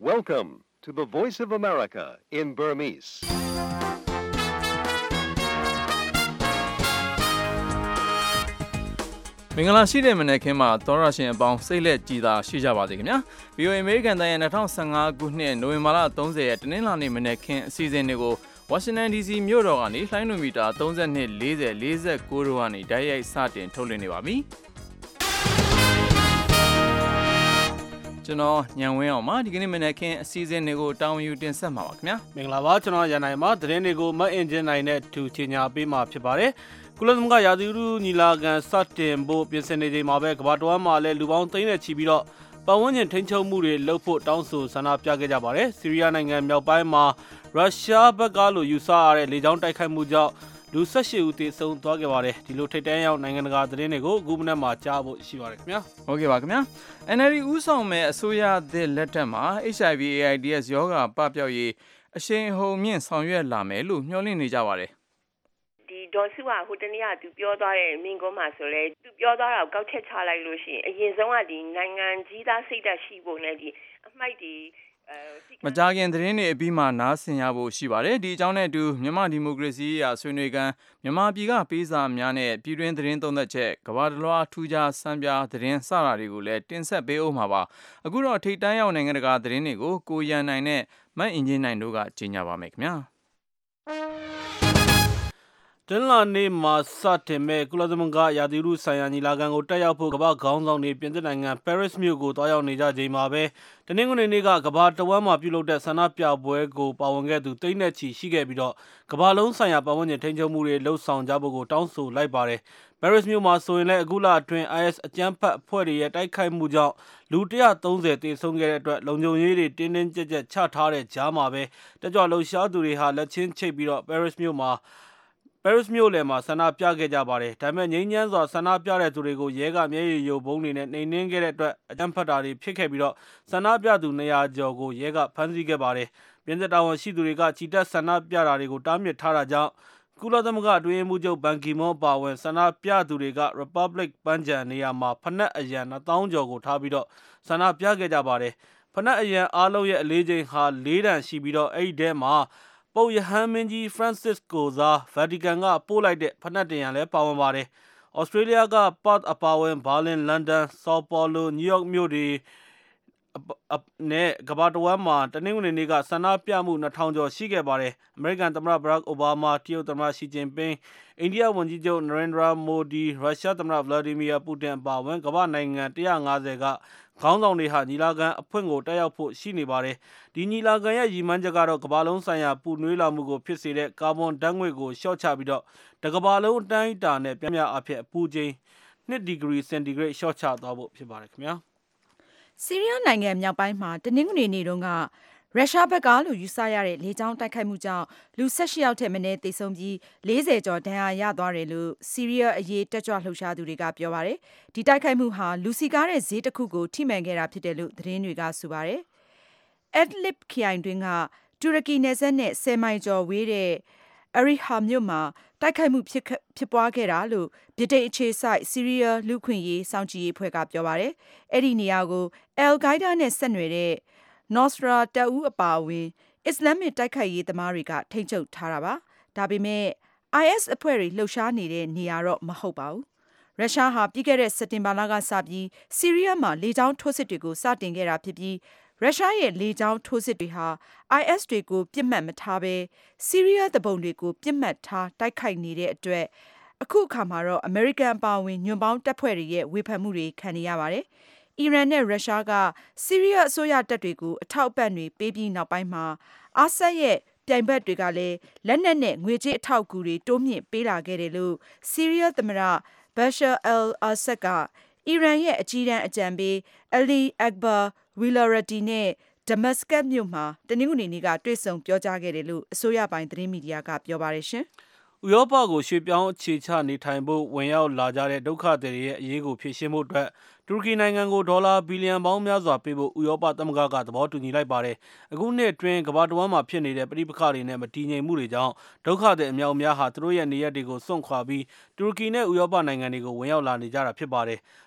Welcome to the Voice of America in Burmese. ။မင်္ဂလာရှိတဲ့မနေ့ခင်းမှာသောရရှင်အပေါင်းစိတ်လက်ကြည်သာရှိကြပါစေခင်ဗျာ။ VOA American တိုင်းရဲ့2015ခုနှစ်နိုဝင်ဘာလ30ရက်တနင်္လာနေ့မနေ့ခင်းအစီအစဉ်တွေကို Washington DC မြို့တော်ကနေလှိုင်းလွှင့်မီတာ32 40 49တို့ကနေဓာတ်ရိုက်စတင်ထုတ်လွှင့်နေပါပြီ။ကျွန်တော်ညံဝင်းအောင်ပါဒီကနေ့မနေ့ခင်းအစီအစဉ်တွေကိုတာဝန်ယူတင်ဆက်မှာပါခင်ဗျာ။မင်္ဂလာပါကျွန်တော်ရန်နိုင်ပါသတင်းတွေကိုမတ်အင်ဂျင်နိုင်နဲ့တူချင်ညာပေးမှာဖြစ်ပါတယ်။ကုလသမဂ္ဂရာသီဥတုညီလာခံစတင်ဖို့ပြင်ဆင်နေချိန်မှာပဲကမ္ဘာတော်မှာလည်းလူပေါင်းသိန်းနဲ့ချီပြီးတော့ပတ်ဝန်းကျင်ထိန်းချုပ်မှုတွေလုပ်ဖို့တောင်းဆိုဆန္ဒပြခဲ့ကြပါတယ်။ဆီးရီးယားနိုင်ငံမြောက်ပိုင်းမှာရုရှားဘက်ကလို့ယူဆရတဲ့လေကြောင်းတိုက်ခိုက်မှုကြောင့်လူ18ဦးသေဆုံးသွားခဲ့ပါတယ်။ဒီလိုထိပ်တန်းရောက်နိုင်ငံတကာသတင်းတွေကိုအခုမနေ့မှကြားဖို့ရှိပါတယ်ခင်ဗျာ။ဟုတ်ကဲ့ပါခင်ဗျာ။ NLD ဦးဆောင်မဲ့အစိုးရသစ်လက်ထက်မှာ HIV/AIDS ရောဂါပပျောက်ရေးအရှိန်အဟုန်မြင့်ဆောင်ရွက်လာမယ်လို့မျှော်လင့်နေကြပါတယ်။ဒီဒေါ်စုကဟိုတနေ့ကသူပြောသွားတဲ့မင်းကုန်းမှာဆိုလဲသူပြောသွားတာကိုကောက်ချက်ချလိုက်လို့ရှိရင်အရင်ဆုံးကဒီနိုင်ငံကြီးသားစိတ်ဓာတ်ရှိဖို့နဲ့ဒီအမိုက်ဒီမကြခင်သတင်းတွေအပြီးမှနားဆင်ရဖို့ရှိပါတယ်ဒီအကြောင်းနဲ့အတူမြန်မာဒီမိုကရေစီရာဆွေးနွေးကမ်းမြန်မာပြည်ကပေးစာများနဲ့ပြည်တွင်းသတင်းသုံးသက်ချက်ကမ္ဘာတလွှားထူးခြားစံပြသတင်းစတာတွေကိုလည်းတင်ဆက်ပေးအောင်မှာပါအခုတော့ထိပ်တန်းရောက်နိုင်ငံတကာသတင်းတွေကိုကိုရန်နိုင်နဲ့မတ်အင်ဂျင်နိုင်တို့ကကြီးညာပါမယ်ခင်ဗျာတနင်္လာနေ့မှာစတင်မဲ့ကုလသမဂ္ဂရာသီဥတုဆိုင်ရာညီလာခံကိုတက်ရောက်ဖို့ကမ္ဘာခေါင်းဆောင်တွေပြင်သစ်နိုင်ငံပဲရစ်မြို့ကိုတွားရောက်နေကြချိန်မှာပဲတနင်္ဂနွေနေ့ကကမ္ဘာတဝန်းမှာပြုလုပ်တဲ့ဆန္ဒပြပွဲကိုပါဝင်ခဲ့သူသိန်းနဲ့ချီရှိခဲ့ပြီးတော့ကမ္ဘာလုံးဆိုင်ရာပတ်ဝန်းကျင်ထိန်းချုပ်မှုတွေလှုံ့ဆော်ကြဖို့ကိုတောင်းဆိုလိုက်ပါတယ်ပဲရစ်မြို့မှာဆိုရင်လည်းအခုလအတွင်း IS အကြမ်းဖက်အဖွဲ့တွေရဲ့တိုက်ခိုက်မှုကြောင့်လူ130သေဆုံးခဲ့တဲ့အတွက်လုံခြုံရေးတွေတင်းတင်းကြပ်ကြပ်ချထားတဲ့ကြားမှာပဲတက်ကြွလှုပ်ရှားသူတွေဟာလက်ချင်းချိတ်ပြီးတော့ပဲရစ်မြို့လယ်မှာဆန္ဒပြခဲ့ကြပါတယ်။ဒါပေမဲ့ငြိမ်းချမ်းစွာဆန္ဒပြတဲ့သူတွေကိုရဲကမျက်ရည်ယိုဗုံးတွေနဲ့နှိမ်နင်းခဲ့တဲ့အတွက်အကြမ်းဖက်တာတွေဖြစ်ခဲ့ပြီးတော့ဆန္ဒပြသူ200ကျော်ကိုရဲကဖမ်းဆီးခဲ့ပါတယ်။ပြင်သစ်တာဝန်ရှိသူတွေကချီတက်ဆန္ဒပြတာတွေကိုတားမြစ်ထားတာကြောင့်ကုလသမဂ္ဂအတွင်းရေးမှူးချုပ်ဘန်ကီမွန်းအပါအဝင်ဆန္ဒပြသူတွေက Republic ပန်းခြံနေရာမှာဖနက်အရန်2000ကျော်ကိုထားပြီးတော့ဆန္ဒပြခဲ့ကြပါတယ်။ဖနက်အရန်အားလုံးရဲ့အလေးချိန်ဟာ4တန်ရှိပြီးတော့အဲ့ဒီထဲမှာပုပ်ရဟန်းမင်းကြီး Francis ကိုစား Vatican ကပို့လိုက်တဲ့ဖနက်တင်ရံလည်းပါဝင်ပါတယ်။ Australia က Perth အပါအဝင် Berlin, London, Sao Paulo, New York မြို့တွေနဲ့ကမ္ဘာတဝန်းမှာတနင်္ဂနွေနေ့ကဆန္ဒပြမှု2000ကျော်ရှိခဲ့ပါတယ်။ အမေရိကန်သမ္မတ Barack Obama, တရုတ်သမ္မတ Xi Jinping, အိန္ဒိယဝန်ကြီးချုပ် Narendra Modi, ရုရှားသမ္မတ Vladimir Putin အပါအဝင်ကမ္ဘာနိုင်ငံ150ကခေါင်းဆောင်တွေဟာညီလာခံအဖွင့်ကိုတက်ရောက်ဖို့ရှိနေပါတယ်။ဒီညီလာခံရဲ့ရည်မှန်းချက်ကတော့ကမ္ဘာလုံးဆိုင်ရာပူနွေးလာမှုကိုဖြစ်စေတဲ့ကာဗွန်ဓာတ်ငွေ့ကိုလျှော့ချပြီးတော့တကမ္ဘာလုံးအတိုင်းအတာနဲ့ပြင်းပြအဖြစ်အပူချိန်2ဒီဂရီစင်တီဂရိတ်လျှော့ချသွားဖို့ဖြစ်ပါတယ်ခင်ဗျာ။ဆီးရီးယားနိုင်ငံမြောက်ပိုင်းမှာတနင်္ဂနွေနေ့တုန်းကရုရှားဘက်ကလို့ယူဆရတဲ့လေကြောင်းတိုက်ခိုက်မှုကြောင့်လူ18ယောက်ထက်မနည်းသေဆုံးပြီး40ကျော်ဒဏ်ရာရသွားတယ်လို့ဆီးရီးယားအရေးတက်ကြွလှုပ်ရှားသူတွေကပြောပါတယ်။ဒီတိုက်ခိုက်မှုဟာလူစီကားတဲ့ဈေးတစ်ခုကိုထိမှန်ခဲ့တာဖြစ်တယ်လို့သတင်းတွေကဆိုပါတယ်။ Idlib ခရိုင်တွင်းကတူရကီနယ်စပ်နဲ့10မိုင်ကျော်ဝေးတဲ့အရီဟာမြို့မှာတိုက်ခိုက်မှုဖြစ်ပွားခဲ့တာလို့ဗြိတိန်အခြေစိုက်ဆီးရီးယားလူ့ခွင့်ရေးစောင့်ကြည့်ရေးအဖွဲ့ကပြောပါတယ်။အဲ့ဒီနေရာကိုအယ်ကိုင်းဒါးနဲ့ဆက်နွယ်တဲ့Nosra တပ်ဦးအပါအဝင်အစ္စလာမစ်တိုက်ခိုက်ရေးသမားတွေကထိန်းချုပ်ထားတာပါ။ဒါပေမဲ့ IS အဖွဲ့တွေလှုပ်ရှားနေတဲ့နေရာတော့မဟုတ်ပါဘူး။ရုရှားဟာပြီးခဲ့တဲ့စက်တင်ဘာလကစပြီးဆီးရီးယားမှာလေကြောင်းထိုးစစ်တွေကိုစတင်ခဲ့တာဖြစ်ပြီးရုရှားရဲ့လေကြောင်းထိုးစစ်တွေဟာ IS တွေကိုပြစ်မှတ်မထားဘဲဆီးရီးယားတပုံတွေကိုပြစ်မှတ်ထားတိုက်ခိုက်နေတဲ့အတွက်အခုအခါမှာတော့အမေရိကန်အပါအဝင်ညွန့်ပေါင်းတပ်ဖွဲ့တွေရဲ့ဝေဖန်မှုတွေခံနေရပါတယ်။အီရန်နဲ့ရုရှားကဆီးရီးယားအစိုးရတပ်တွေကိုအထောက်အပံ့တွေပေးပြီးနောက်ပိုင်းမှာအာဆတ်ရဲ့ပြိုင်ဘက်တွေကလည်းလက်နက်နဲ့ငွေကြေးအထောက်အကူတွေတိုးမြင့်ပေးလာခဲ့တယ်လို့ဆီးရီးယားသမ္မတ Bashar al-Assad ကအီရန်ရဲ့အကြီးတန်းအကြံပေး Ali Akbar Wilayati နဲ့ဒမတ်စကတ်မြို့မှာတနင်္ဂနွေနေ့ကတွေ့ဆုံပြောကြားခဲ့တယ်လို့အစိုးရပိုင်းသတင်းမီဒီယာကပြောပါတယ်ရှင်။ဥရောပကိုရွှေ့ပြောင်းအခြေချနေထိုင်ဖို့ဝင်ရောက်လာကြတဲ့ဒုက္ခသည်တွေရဲ့အရေးကိုဖြေရှင်းဖို့အတွက်တူရကီနိုင်ငံကိုဒေါ်လာဘီလီယံပေါင်းများစွာပေးဖို့ဥရောပသမဂ္ဂကသဘောတူညီလိုက်ပါတယ်။အခုနှစ်အတွင်းကမ္ဘာတဝန်းမှာဖြစ်နေတဲ့ပဋိပက္ခတွေနဲ့မတည်ငြိမ်မှုတွေကြောင့်ဒုက္ခသည်အများအများဟာသူတို့ရဲ့နေရပ်တွေကိုစွန့်ခွာပြီးတူရကီနဲ့ဥရောပနိုင်ငံတွေကိုဝင်ရောက်လာနေကြတာဖြစ်ပါတယ်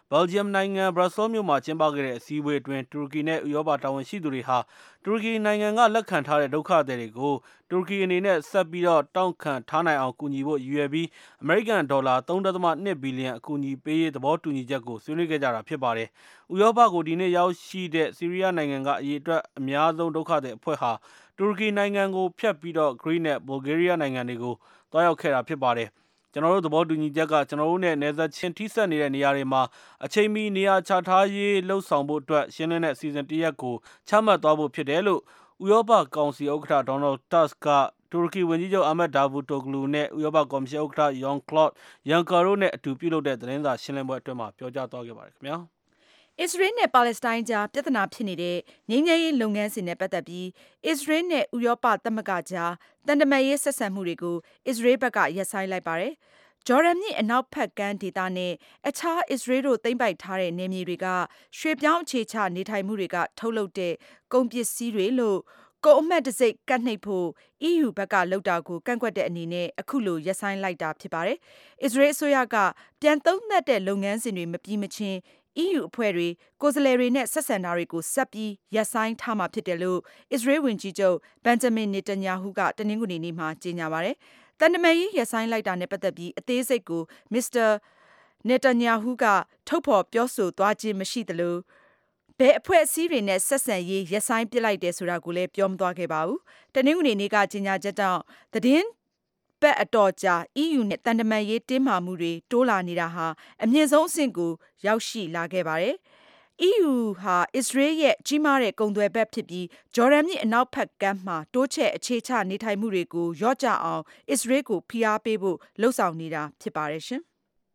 Belgium နိုင်ငံ Brussels မြို့မှာကျင်းပခဲ့တဲ့အစည်းအဝေးအတွင်းတူရကီနဲ့ဥရောပတာဝန်ရှိသူတွေဟာတူရကီနိုင်ငံကလက်ခံထားတဲ့ဒုက္ခသည်တွေကိုတူရကီအနေနဲ့ဆက်ပြီးတော့တောင်းခံထားနိုင်အောင်ကူညီဖို့ရည်ရွယ်ပြီးအမေရိကန်ဒေါ်လာ 3.2 ဘီလီယံအကူအညီပေးရေးသဘောတူညီချက်ကိုဆွေးနွေးခဲ့ကြတာဖြစ်ပါတယ်။ဥရောပကိုဒီနေ့ရောက်ရှိတဲ့ဆီးရီးယားနိုင်ငံကအရေးအတွက်အများဆုံးဒုက္ခသည်အဖွဲ့ဟာတူရကီနိုင်ငံကိုဖျက်ပြီးတော့ Greece နဲ့ Bulgaria နိုင်ငံတွေကိုတွားရောက်ခဲ့တာဖြစ်ပါတယ်။ကျွန်တော်တို့သဘောတူညီချက်ကကျွန်တော်တို့နဲ့နယ်စပ်ချင်းထိစပ်နေတဲ့နေရာတွေမှာအချိန်မီနေရာချထားရေးလှုပ်ဆောင်ဖို့အတွက်ရှင်းလင်းတဲ့အစီအစဉ်တစ်ရပ်ကိုချမှတ်သွားဖို့ဖြစ်တယ်လို့ဥရောပကောင်စီဥက္ကဋ္ဌ Donald Tusk ကတူရကီဝန်ကြီးချုပ် Ahmet Davutoglu နဲ့ဥရောပကော်မရှင်ဥက္ကဋ္ဌ Jean-Claude Juncker တို့နဲ့အတူပြုလုပ်တဲ့သတင်းစာရှင်းလင်းပွဲအတွင်းမှာပြောကြားသွားခဲ့ပါတယ်ခင်ဗျာ။အစ္စရေးနဲ့ပါလက်စတိုင်းကြားပြဿနာဖြစ်နေတဲ့ငြိမ်းချမ်းရေးလုပ်ငန်းစဉ်နဲ့ပတ်သက်ပြီးအစ္စရေးနဲ့ဥရောပသမဂ္ဂကြားတန်တမာရေးဆက်ဆံမှုတွေကိုအစ္စရေးဘက်ကရပ်ဆိုင်းလိုက်ပါတယ်။ဂျော်ဒန်မြစ်အနောက်ဘက်ကမ်းဒေသနဲ့အခြားအစ္စရေးတို့သိမ်းပိုက်ထားတဲ့နယ်မြေတွေကရွှေ့ပြောင်းအခြေချနေထိုင်မှုတွေကထုတ်လုပ်တဲ့ကုန်ပစ္စည်းတွေလို့ကုန်အမှတ်တံဆိပ်ကတ်နှိပ်ဖို့ EU ဘက်ကလုပ်တာကိုကန့်ကွက်တဲ့အနေနဲ့အခုလိုရပ်ဆိုင်းလိုက်တာဖြစ်ပါတယ်။အစ္စရေးအစိုးရကပြန်သုံးသပ်တဲ့လုပ်ငန်းစဉ်တွေမပြီးမချင်းEU အဖွဲ့တွေကိုယ်စားလှယ်တွေနဲ့ဆက်ဆံတာတွေကိုဆက်ပြီးရပ်ဆိုင်းထားမှာဖြစ်တယ်လို့အစ္စရေးဝန်ကြီးချုပ်ဘန်ဂျမင်နေတန်ယာဟုကတနင်္ဂနွေနေ့မှာကြေညာပါတယ်။တန်တမာရေးရပ်ဆိုင်းလိုက်တာနဲ့ပတ်သက်ပြီးအသေးစိတ်ကိုမစ္စတာနေတန်ယာဟုကထုတ်ဖော်ပြောဆိုသွားခြင်းမရှိသလိုဘယ်အဖွဲ့အစည်းတွေနဲ့ဆက်ဆံရေးရပ်ဆိုင်းပစ်လိုက်တယ်ဆိုတာကိုလည်းပြောမသွားခဲ့ပါဘူး။တနင်္ဂနွေနေ့ကကြေညာချက်ကြောင့်သတင်းပတ်အတော်ကြာ EU နဲ့တန်တမာရေးတင်းမာမှုတွေတိုးလာနေတာဟာအမြင့်ဆုံးအဆင့်ကိုရောက်ရှိလာခဲ့ပါတယ်။ EU ဟာအစ္စရေးရဲ့ကြီးမားတဲ့ကုန်သွယ်ဘက်ဖြစ်ပြီးဂျော်ဒန်မြစ်အနောက်ဘက်ကမ်းမှာတိုးချဲ့အခြေချနေထိုင်မှုတွေကိုလျော့ကျအောင်အစ္စရေးကိုဖိအားပေးဖို့လှုံ့ဆော်နေတာဖြစ်ပါတယ်ရှင်။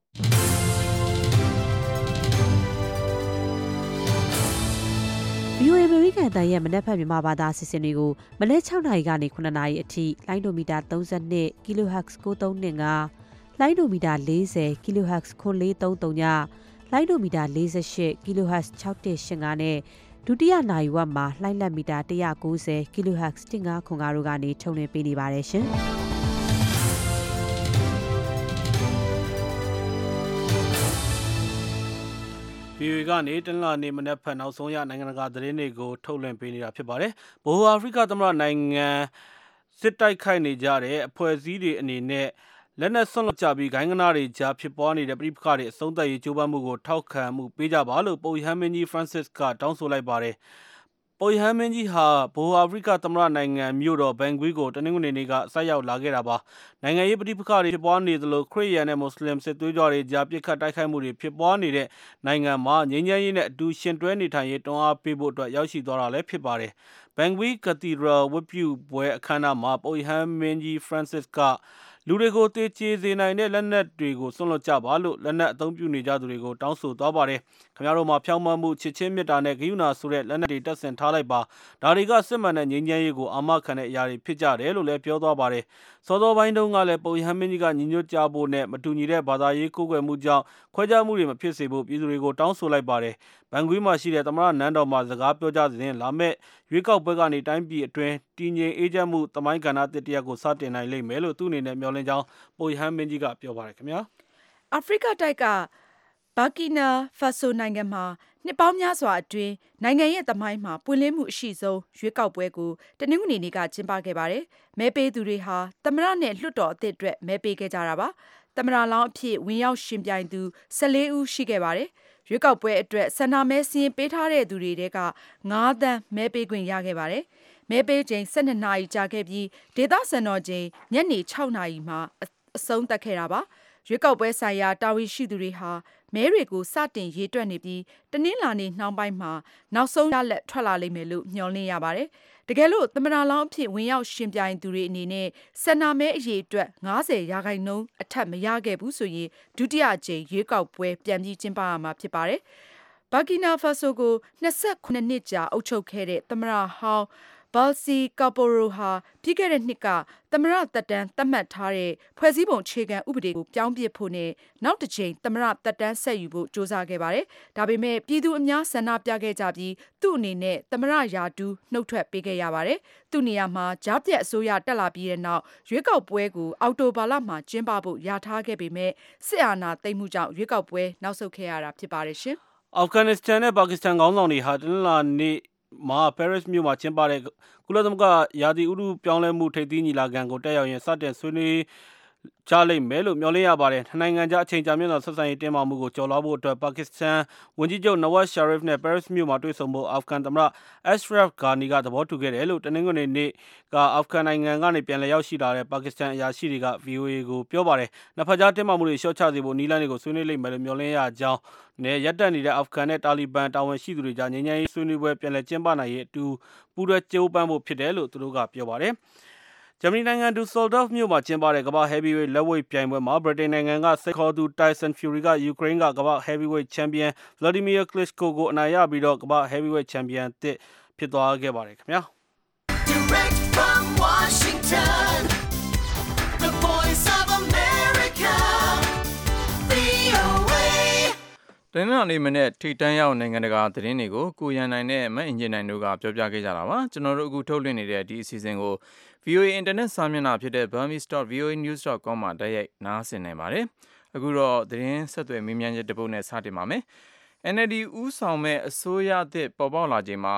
VOA အမေရိကန်တန်ရဲ့မနက်ဖြန်မြန်မာဘာသာအစီအစဉ်တွေကိုမနက်6နာရီကနေ9နာရီအထိလိုင်းဒိုမီတာ32 kHz 9325လိုင်းဒိုမီတာ40 kHz 9433ညလိုင်းဒိုမီတာ48 kHz 6185နဲ့ဒုတိယနာရီဝက်မှာလှိုင်းလက်မီတာ190 kHz 1505တို့ကနေထုတ်လွှင့်ပေးနေပါတယ်ရှင်။ VOA ကနေတနင်္လာနေ့မနက်ဖြန်နောက်ဆုံးရနိုင်ငံတကာသတင်းတွေကိုထုတ်လွှင့်ပေးနေတာဖြစ်ပါတယ်။ဗဟိုအာဖရိကသမ္မတနိုင်ငံစစ်တိုက်ခိုက်နေကြတဲ့အဖွဲ့အစည်းတွေအနေနဲ့လက်နက်ဆွန့်လွတ်ကြပြီးဂိုင်းကနားတွေကြားဖြစ်ပွားနေတဲ့ပဋိပက္ခတွေအဆုံးသတ်ရေးကြိုးပမ်းမှုကိုထောက်ခံမှုပေးကြပါလို့ပုပ်ရဟန်းမင်းကြီး Francis ကတောင်းဆိုလိုက်ပါတယ်။ပုပ်ရဟန်းမင်းကြီးဟာဗဟိုအာဖရိကသမ္မတနိုင်ငံမြို့တော်ဘန်ဂွီကိုတနင်္ဂနွေနေ့ကဆိုက်ရောက်လာခဲ့တာပါ။နိုင်ငံရေးပဋိပက္ခတွေဖြစ်ပွားနေသလိုခရစ်ယာန်နဲ့မွတ်စလင်စစ်သွေးကြွတွေကြားပစ်ခတ်တိုက်ခိုက်မှုတွေဖြစ်ပွားနေတဲ့နိုင်ငံမှာငြိမ်းချမ်းရေးနဲ့အတူရှင်တွဲနေထိုင်ရေးတွန်းအားပေးဖို့အတွက်ရောက်ရှိသွားတာလည်းဖြစ်ပါတယ်။ဘန်ဂွီ Cathedral ဝတ်ပြုပွဲအခမ်းအနားမှာပုပ်ရဟန်းမင်းကြီး Francis ကလူတွေကိုသေချေစေနိုင်တဲ့လက်နက်တွေကိုစွန့်လွတ်ကြပါလို့လက်နက်အသုံးပြုနေကြသူတွေကိုတောင်းဆိုသွားပါတယ်။ခင်ဗျားတို့မှာဖြောင့်မတ်မှုချစ်ချင်းမေတ္တာနဲ့ဂရုဏာဆိုတဲ့လက်နက်တွေတပ်ဆင်ထားလိုက်ပါ။ဒါတွေကစစ်မှန်တဲ့ငြိမ်းချမ်းရေးကိုအာမခံတဲ့အရာတွေဖြစ်ကြတယ်လို့လည်းပြောသွားပါတယ်။စောစောပိုင်းတုန်းကလည်းပုပ်ရဟန်းမင်းကြီးကညီညွတ်ကြဖို့နဲ့မတူညီတဲ့ဘာသာရေးကိုးကွယ်မှုကြောင့်ခွဲခြားမှုတွေမဖြစ်စေဖို့ပြည်သူတွေကိုတောင်းဆိုလိုက်ပါတယ်။ဘန်ဂွီမှာရှိတဲ့သမ္မတနန်းတော်မှာစကားပြောကြားစဉ်လာမဲ့ရွေးကောက်ပွဲကနေတိုင်းပြည်အတွင်းတည်ငြိမ်အေးချမ်းမှုသမိုင်းကဏ္ဍတစ်တရက်ကိုစတင်နိုင်လိမ့်မယ်လို့သူ့အနေနဲ့မျှော်လင့်ကြောင်းပုပ်ရဟန်းမင်းကြီးကပြောပါတယ်ခင်ဗျာ။အာဖရိကတိုက်ကဘာကီနာဖာဆိုနိုင်ငံမှာနှစ်ပေါင်းများစွာအတွင်းနိုင်ငံရဲ့သမိုင်းမှာပွင့်လင်းမှုအရှိဆုံးရွေးကောက်ပွဲကိုတနင်္ဂနွေနေ့ကကျင်းပခဲ့ပါတယ်။မဲပေးသူတွေဟာသမ္မတနဲ့လွှတ်တော်အသစ်အတွက်မဲပေးခဲ့ကြတာပါ။သမ္မတလောင်းအဖြစ်ဝင်ရောက်ရှင်ပြိုင်သူ14ဦးရှိခဲ့ပါတယ်။ရွေးကောက်ပွဲအတွက်ဆန္ဒမဲစာရင်းပေးထားတဲ့သူတွေထဲက9သန်းမဲပေးခွင့်ရခဲ့ပါတယ်။မဲပေးချိန်12နာရီကြာခဲ့ပြီးဒေသစံတော်ချိန်ညနေ6နာရီမှာအဆုံးသတ်ခဲ့တာပါ။ရွေးကောက်ပွဲဆိုင်ရာတာဝန်ရှိသူတွေဟာမဲတွေကိုစတင်ရေးတွက်နေပြီးတနင်္လာနေ့နှောင်းပိုင်းမှာနောက်ဆုံးရလဒ်ထွက်လာလိမ့်မယ်လို့မျှော်လင့်ရပါတယ်။တကယ်လို့သမ္မတလောင်းအဖြစ်ဝင်ရောက်ရှင်ပြိုင်သူတွေအနေနဲ့ဆန္ဒမဲအရေအတွက်50%အထက်မရခဲ့ဘူးဆိုရင်ဒုတိယအကြိမ်ရွေးကောက်ပွဲပြန်ပြီးကျင်းပရမှာဖြစ်ပါတယ်။ဘာကီနာဖာဆိုကို29နှစ်ကြာအုပ်ချုပ်ခဲ့တဲ့သမ္မတဟောင်း Balsi Kaporo ဟာပြီးခဲ့တဲ့နှစ်ကသမ္မတသက်တမ်းသတ်မှတ်ထားတဲ့ဖွဲ့စည်းပုံအခြေခံဥပဒေကိုပြောင်းပြစ်ဖို့နဲ့နောက်တစ်ချိန်သမ္မတသက်တမ်းဆက်ယူဖို့ကြိုးစားခဲ့ပါတယ်။ဒါပေမဲ့ပြည်သူအများဆန္ဒပြခဲ့ကြပြီးသူ့အနေနဲ့သမ္မတရာထူးနှုတ်ထွက်ပေးခဲ့ရပါတယ်။သူ့နေရာမှာကြားပြတ်အစိုးရတက်လာပြီးတဲ့နောက်ရွေးကောက်ပွဲကိုအောက်တိုဘာလမှာကျင်းပဖို့ယာထားခဲ့ပေမဲ့စစ်အာဏာသိမ်းမှုကြောင့်ရွေးကောက်ပွဲနောက်ဆုတ်ခဲ့ရတာဖြစ်ပါတယ်ရှင်။အာဖဂန်နစ္စတန်နဲ့ပါကစ္စတန်ခေါင်းဆောင်တွေဟာတနင်္လာနေ့မှာပဲရစ်မြို့မှာကျင်းပတဲ့ကုလသမဂ္ဂရာသီဥတုပြောင်းလဲမှုထိပ်သီးညီလာခံကိုတက်ရောက်ရင်စတင်ဆွေးနွေးကြလိမ့်မယ်လို့မျှော်လင့်ရပါတယ်။နိုင်ငံခြားအချိန်ကြာမြင့်သောဆက်ဆံရေးတင်းမာမှုကိုကျော်လွှားဖို့အတွက်ပါကစ္စတန်ဝန်ကြီးချုပ်နဝက်ရှာရစ်နဲ့ပဲရစ်မြို့မှာတွေ့ဆုံဖို့အာဖဂန်သမ္မတအက်ရှရဖ်ဂါနီကသဘောတူခဲ့တယ်လို့တနင်္ဂနွေနေ့ကအာဖဂန်နိုင်ငံကနေပြန်လည်ရောက်ရှိလာတဲ့ပါကစ္စတန်အရာရှိတွေက VOA ကိုပြောပါတယ်။နှစ်ဖက်ကြားတင်းမာမှုတွေလျှော့ချစေဖို့နည်းလမ်းတွေကိုဆွေးနွေးလိမ့်မယ်လို့မျှော်လင့်ရကြောင်းနဲ့ရပ်တန့်နေတဲ့အာဖဂန်နဲ့တာလီဘန်တာဝန်ရှိသူတွေကြားငြိမ်းချမ်းရေးဆွေးနွေးပွဲပြန်လည်ကျင်းပနိုင်ရေးအတူပူးတွဲကြိုးပမ်းဖို့ဖြစ်တယ်လို့သူတို့ကပြောပါတယ်။ဂျာမနီနိုင်ငံဒူဆော်ဒေါ့ဖ်မြို့မှာကျင်းပတဲ့ကမ္ဘာ့ heavyweight လက်ဝှေ့ပြိုင်ပွဲမှာဗြိတိန်နိုင်ငံကစိတ်ခေါ်သူ Tyson Fury ကယူကရိန်းကကမ္ဘာ့ heavyweight ချန်ပီယံ Vladimir Klitschko ကိုအနိုင်ရပြီးတော့ကမ္ဘာ့ heavyweight ချန်ပီယံအသစ်ဖြစ်သွားခဲ့ပါတယ်ခင်ဗျာ။ Direct from Washington, the voice of America, VOA တနင်္လာနေ့မနေ့ထိပ်တန်းရောက်နိုင်ငံတကာသတင်းတွေကိုကိုရန်နိုင်နဲ့မအင်ဂျင်နိုင်တို့ကပြောပြခဲ့ကြတာပါကျွန်တော်တို့အခုထုတ်လွှင့်နေတဲ့ဒီအစီအစဉ်ကို VOA အင်တာနက်စာမျက်နှာဖြစ်တဲ့ burmese.voanews.com မှာတိုက်ရိုက်နားဆင်နိုင်ပါတယ်အခုတော့သတင်းဆက်သွယ်မေးမြန်းချက်တစ်ပုဒ်နဲ့စတင်ပါမယ် NLD ဦးဆောင်မဲ့အစိုးရသစ်ပေါ်ပေါက်လာချိန်မှာ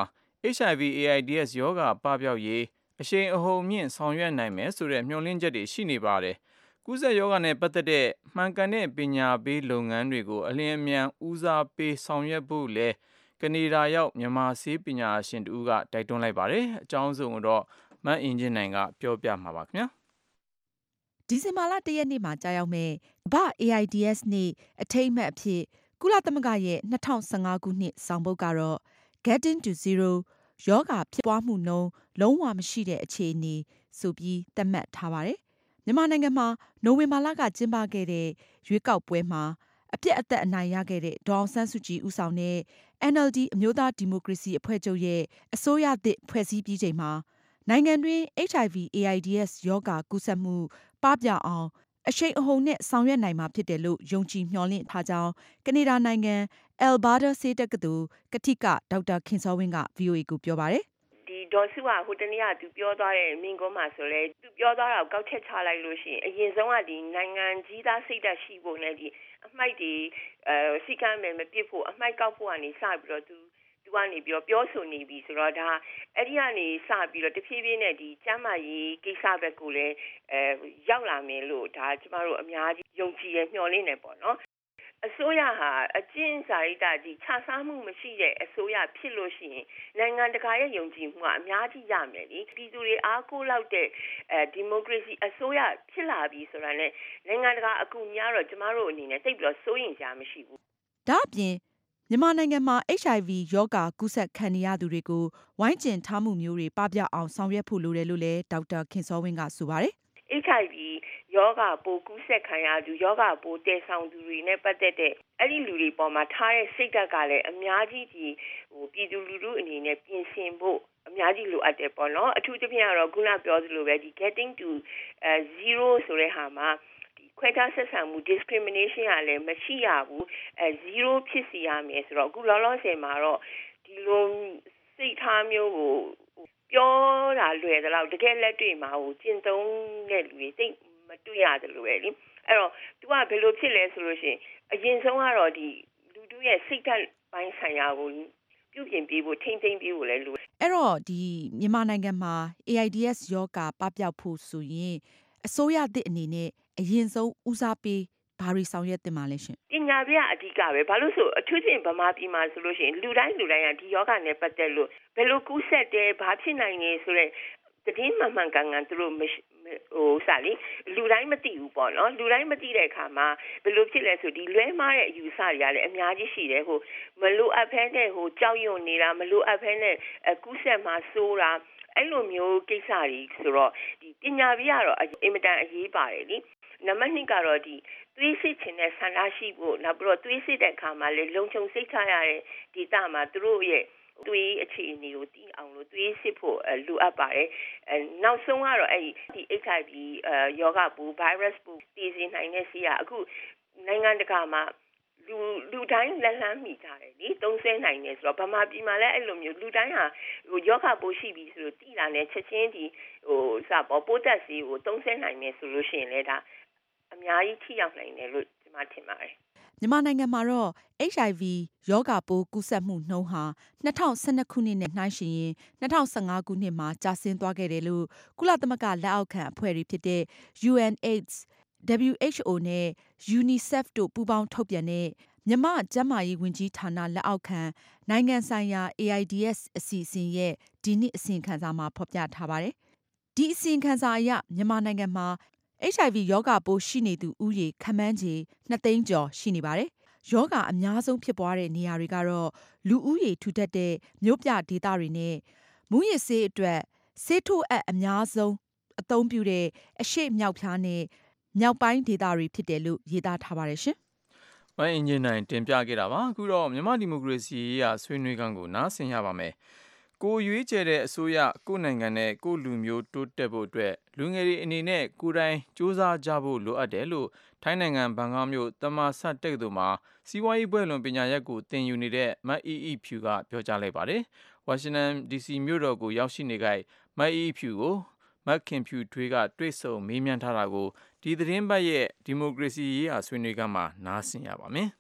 HIV/AIDS ရောဂါပပျောက်ရေးအရှိန်အဟုန်မြင့်ဆောင်ရွက်နိုင်မယ်ဆိုတဲ့မျှော်လင့်ချက်တွေရှိနေပါတယ်ကူးစက်ရောဂါနဲ့ပတ်သက်တဲ့မှန်ကန်တဲ့ပညာပေးလုပ်ငန်းတွေကိုအလင်းအမြန်ဦးစားပေးဆောင်ရွက်ဖို့လည်းကနေဒါရောက်မြန်မာဆေးပညာရှင်တူကတိုက်တွန်းလိုက်ပါတယ်အကြောင်းစုံတော့မအင်ဂျင်နိုင်ကပြောပြမှာပါခင်ဗျာဒီဇင်ဘာလ1ရက်နေ့မှာကြာရောက်မဲ့ကမ္ဘာ့ AIDS နေ့အထိမ်းအမှတ်အဖြစ်ကုလသမဂ္ဂရဲ့2015ခုနှစ်ဆောင်ပုဒ်ကတော့ Getting to Zero ရောဂါဖြစ်ပွားမှုနှုန်းလုံးဝမရှိတဲ့အခြေအနေဆိုပြီးသတ်မှတ်ထားပါတယ်။မြန်မာနိုင်ငံမှာနိုဝင်ဘာလကကျင်းပခဲ့တဲ့ရွေးကောက်ပွဲမှာအပြတ်အသတ်အနိုင်ရခဲ့တဲ့ဒေါ်အောင်ဆန်းစုကြည်ဦးဆောင်တဲ့ NLD အမျိုးသားဒီမိုကရေစီအဖွဲ့ချုပ်ရဲ့အစိုးရသစ်ဖွဲ့စည်းပြီးချိန်မှာနိုင်ငံတွင်း HIV/AIDS ရောဂါကူးစက်မှုပပျောက်အောင်အရှိန်အဟုန်နဲ့ဆောင်ရွက်နိုင်မှာဖြစ်တယ်လို့ယုံကြည်မျှော်လင့်ထားကြောင်းကနေဒါနိုင်ငံအယ်ဘားဒါးဆေးတက္ကသိုလ်ကထိကဒေါက်တာခင်စောဝင်းက VOA ကိုပြောပါတယ်ဒီဒေါ်စုကဟိုတနေ့ကသူပြောသွားတဲ့မင်းကုန်းမှာဆိုလဲသူပြောသွားတာကိုကောက်ချက်ချလိုက်လို့ရှိရင်အရင်ဆုံးကဒီနိုင်ငံကြီးသားစိတ်ဓာတ်ရှိဖို့နဲ့ဒီအမိုက်တွေစီကမ်းမယ်မပြစ်ဖို့အမိုက်ကောက်ဖို့ကနေစပြီးတော့သူကနေပြီးပြောဆိုနေပြီဆိုတော့ဒါအဲ့ဒီကနေစပြီးတော့တဖြည်းဖြည်းနဲ့ဒီကျမ်းမာရေးကိစ္စဘက်ကိုလည်းရောက်လာမယ်လို့ဒါကျမတို့အများကြီးယုံကြည်ရမျှော်လင့်နေပေါ့နော်အစိုးရဟာအကျဉ်းစာရိတ္တကြီးခြားစားမှုမရှိတဲ့အစိုးရဖြစ်လို့ရှိရင်နိုင်ငံတကာရဲ့ယုံကြည်မှုကအများကြီးရမယ်လေပြည်သူတွေအားကိုးလောက်တဲ့ဒီမိုကရေစီအစိုးရဖြစ်လာပြီဆိုတာနဲ့နိုင်ငံတကာအကူအညီတော့ကျမတို့အနေနဲ့သိပြီးတော့စိုးရင်ကြားမရှိဘူးဒါအပြင်မြန်မာနိုင်ငံမှာ HIV ရောဂါကူးစက်ခံနေရသူတွေကိုဝိုင်းကျဉ်ထားမှုမျိုးတွေပပျောက်အောင်ဆောင်ရွက်ဖို့လိုတယ်လို့လည်းဒေါက်တာခင်စောဝင်းကဆိုပါတယ် HIV ယောဂပိုးကူးစက်ခံရသူယောဂပိုးတည်ဆောင်သူတွေနဲ့ပတ်သက်တဲ့အဲ့ဒီလူတွေပေါ်မှာထားတဲ့စိတ်ဓာတ်ကလည်းအများကြီးဒီပြည်သူလူထုအနေနဲ့ပြင်ဆင်ဖို့အများကြီးလိုအပ်တယ်ပေါ့နော်အထူးသဖြင့်ကတော့ခုနပြောသလိုပဲဒီ getting to zero ဆိုတဲ့ဟာမှာခွဲခြားဆက်ဆံမှု discrimination ကလည်းမရှိရဘူးzero ဖြစ်စီရမယ်ဆိုတော့အခုလောလောဆယ်မှာတော့ဒီလိုစိတ်ထားမျိုးကိုပြောတာလွယ်တယ်လို့တကယ်လက်တွေ့မှာဟိုကျင့်သုံးတဲ့လူတွေသိမတွေ့ရတယ်လို့ပဲလေအဲ့တော့ तू ကဘယ်လိုဖြစ်လဲဆိုလို့ရှိရင်အရင်ဆုံးကတော့ဒီလူတို့ရဲ့စိတ်ဓာတ်ပိုင်းဆိုင်ရာကိုပြုပြင်ပေးဖို့ထိမ့်သိမ်းပေးဖို့လည်းလိုအဲ့တော့ဒီမြန်မာနိုင်ငံမှာ AIDS ရောဂါပပျောက်ဖို့ဆိုရင်အစိုးရသစ်အနေနဲ့အရင်ဆုံးဦးစားပေးဘာတွေဆောင်ရွက်တင်ပါလဲရှင်ပညာပေးကအဓိကပဲဘာလို့ဆိုအထူးသဖြင့်ဗမာပြည်မှာဆိုလို့ရှိရင်လူတိုင်းကဒီယောဂနဲ့ပတ်သက်လို့ဘယ်လိုကူးစက်တယ်ဘာဖြစ်နိုင်လဲဆိုတဲ့သတင်းမှန်ကန်သူတို့စာလီလူတိုင်းမသိဘူးပေါ့နော်လူတိုင်းမသိတဲ့အခါမှာဘယ်လိုဖြစ်လဲဆိုဒီလွဲမှားတဲ့အယူဆတွေကလည်းအများကြီးရှိတယ်ဟိုမလိုအပ်ဖဲနဲ့ဟိုကြောက်ရွံ့နေတာမလိုအပ်ဖဲနဲ့ကူးစက်မှာစိုးတာအဲ့လိုမျိုးကိစ္စတွေဆိုတော့ဒီပညာပေးကတော့အင်မတန်အရေးပါတယ်လीနံပါတ်2ကတော့ဒီသွေးစစ်ခြင်းနဲ့ဆန္ဒရှိဖို့နောက်ပြီးတော့သွေးစစ်တဲ့အခါမှာလည်းလုံခြုံစိတ်ချရတဲ့ဒေသမှာသူတို့ရဲ့ဟသွေးအခြေအနေကိုသိအောင်လို့သွေးစစ်ဖို့လိုအပ်ပါတယ်နောက်ဆုံးကတော့ဒီ HIV ယောဂပိုး virus ပိုးတည်စေနိုင်တဲ့ဆေးကအခုနိုင်ငံတကာမှာလူတိုင်းလက်လှမ်းမိကြတယ်လေသုံးဆနိုင်တယ်ဆိုတော့ဗမာပြည်မှာလည်းအဲ့လိုမျိုးလူတိုင်းဟာယောဂပိုးရှိပြီဆိုလို့သိလာတဲ့ချက်ချင်းဒီပိုးသက်ဆေးကိုသုံးဆနိုင်မယ်ဆိုလို့ရှိရင်လည်းဒါအများကြီးထိရောက်နိုင်တယ်လို့ကျွန်မထင်ပါတယ်မြန်မာနိုင်ငံမှာတော့ HIV ရောဂါပိုးကူးစက်မှုနှုန်းဟာ2012ခုနှစ်နဲ့နှိုင်းယှဉ်ရင်2015ခုနှစ်မှာကျဆင်းသွားခဲ့တယ်လို့ကုလသမဂ္ဂလက်အောက်ခံအဖွဲ့တွေဖြစ်တဲ့ UNAIDS, WHO နဲ့ UNICEF တို့ပူးပေါင်းထုတ်ပြန်တဲ့မြန်မာကျန်းမာရေးဝန်ကြီးဌာနလက်အောက်ခံနိုင်ငံဆိုင်ရာ AIDS အစီအစဉ်ရဲ့ဒီနှစ်အစီရင်ခံစာမှာဖော်ပြထားပါတယ်။ဒီအစီရင်ခံစာအရမြန်မာနိုင်ငံမှာHIV ရောဂါပိုးရှိနေသူဦးရေခန့်မှန်းခြေ 2 သိန်းကျော်ရှိနေပါတယ်။ရောဂါအများဆုံးဖြစ်ပွားတဲ့နေရာတွေကတော့လူဦးရေထူထပ်တဲ့မြို့ပြဒေသတွေနဲ့မူးယစ်ဆေးအတွက်ဆေးထိုးအပ်အများဆုံးအသုံးပြုတဲ့အရှေ့မြောက်ဖျားနဲ့မြောက်ပိုင်းဒေသတွေဖြစ်တယ်လို့ရေးသားထားပါတယ်ရှင်။အင်ဂျင်နိုင်တင်ပြခဲ့တာပါ။အခုတော့မြန်မာဒီမိုကရေစီရေးဆွေးနွေးခန်းကိုနားဆင်ရပါမယ်။ကိုရွေးချယ်တဲ့အစိုးရကိုနိုင်ငံနဲ့ကိုလူမျိုးတိုးတက်ဖို့အတွက်လူငယ်တွေအနေနဲ့ကိုယ်တိုင်စူးစမ်းကြဖို့လိုအပ်တယ်လို့ထိုင်းနိုင်ငံဘန်ကောက်မြို့တမဆတ်တက္ကသိုလ်မှာစီးပွားရေးဘွဲ့လွန်ပညာရပ်ကိုသင်ယူနေတဲ့မတ်အီအီဖြူကပြောကြားလိုက်ပါတယ်။ဝါရှင်တန် DC မြို့တော်ကိုရောက်ရှိနေကြမတ်အီအီဖြူကိုမတ်ခင်ဖြူထွေးကတွေ့ဆုံမေးမြန်းထားတာကိုဒီသတင်းပတ်ရဲ့ဒီမိုကရေစီရေးဆွေးနွေးခန်းမှာနားဆင်ရပါမယ်။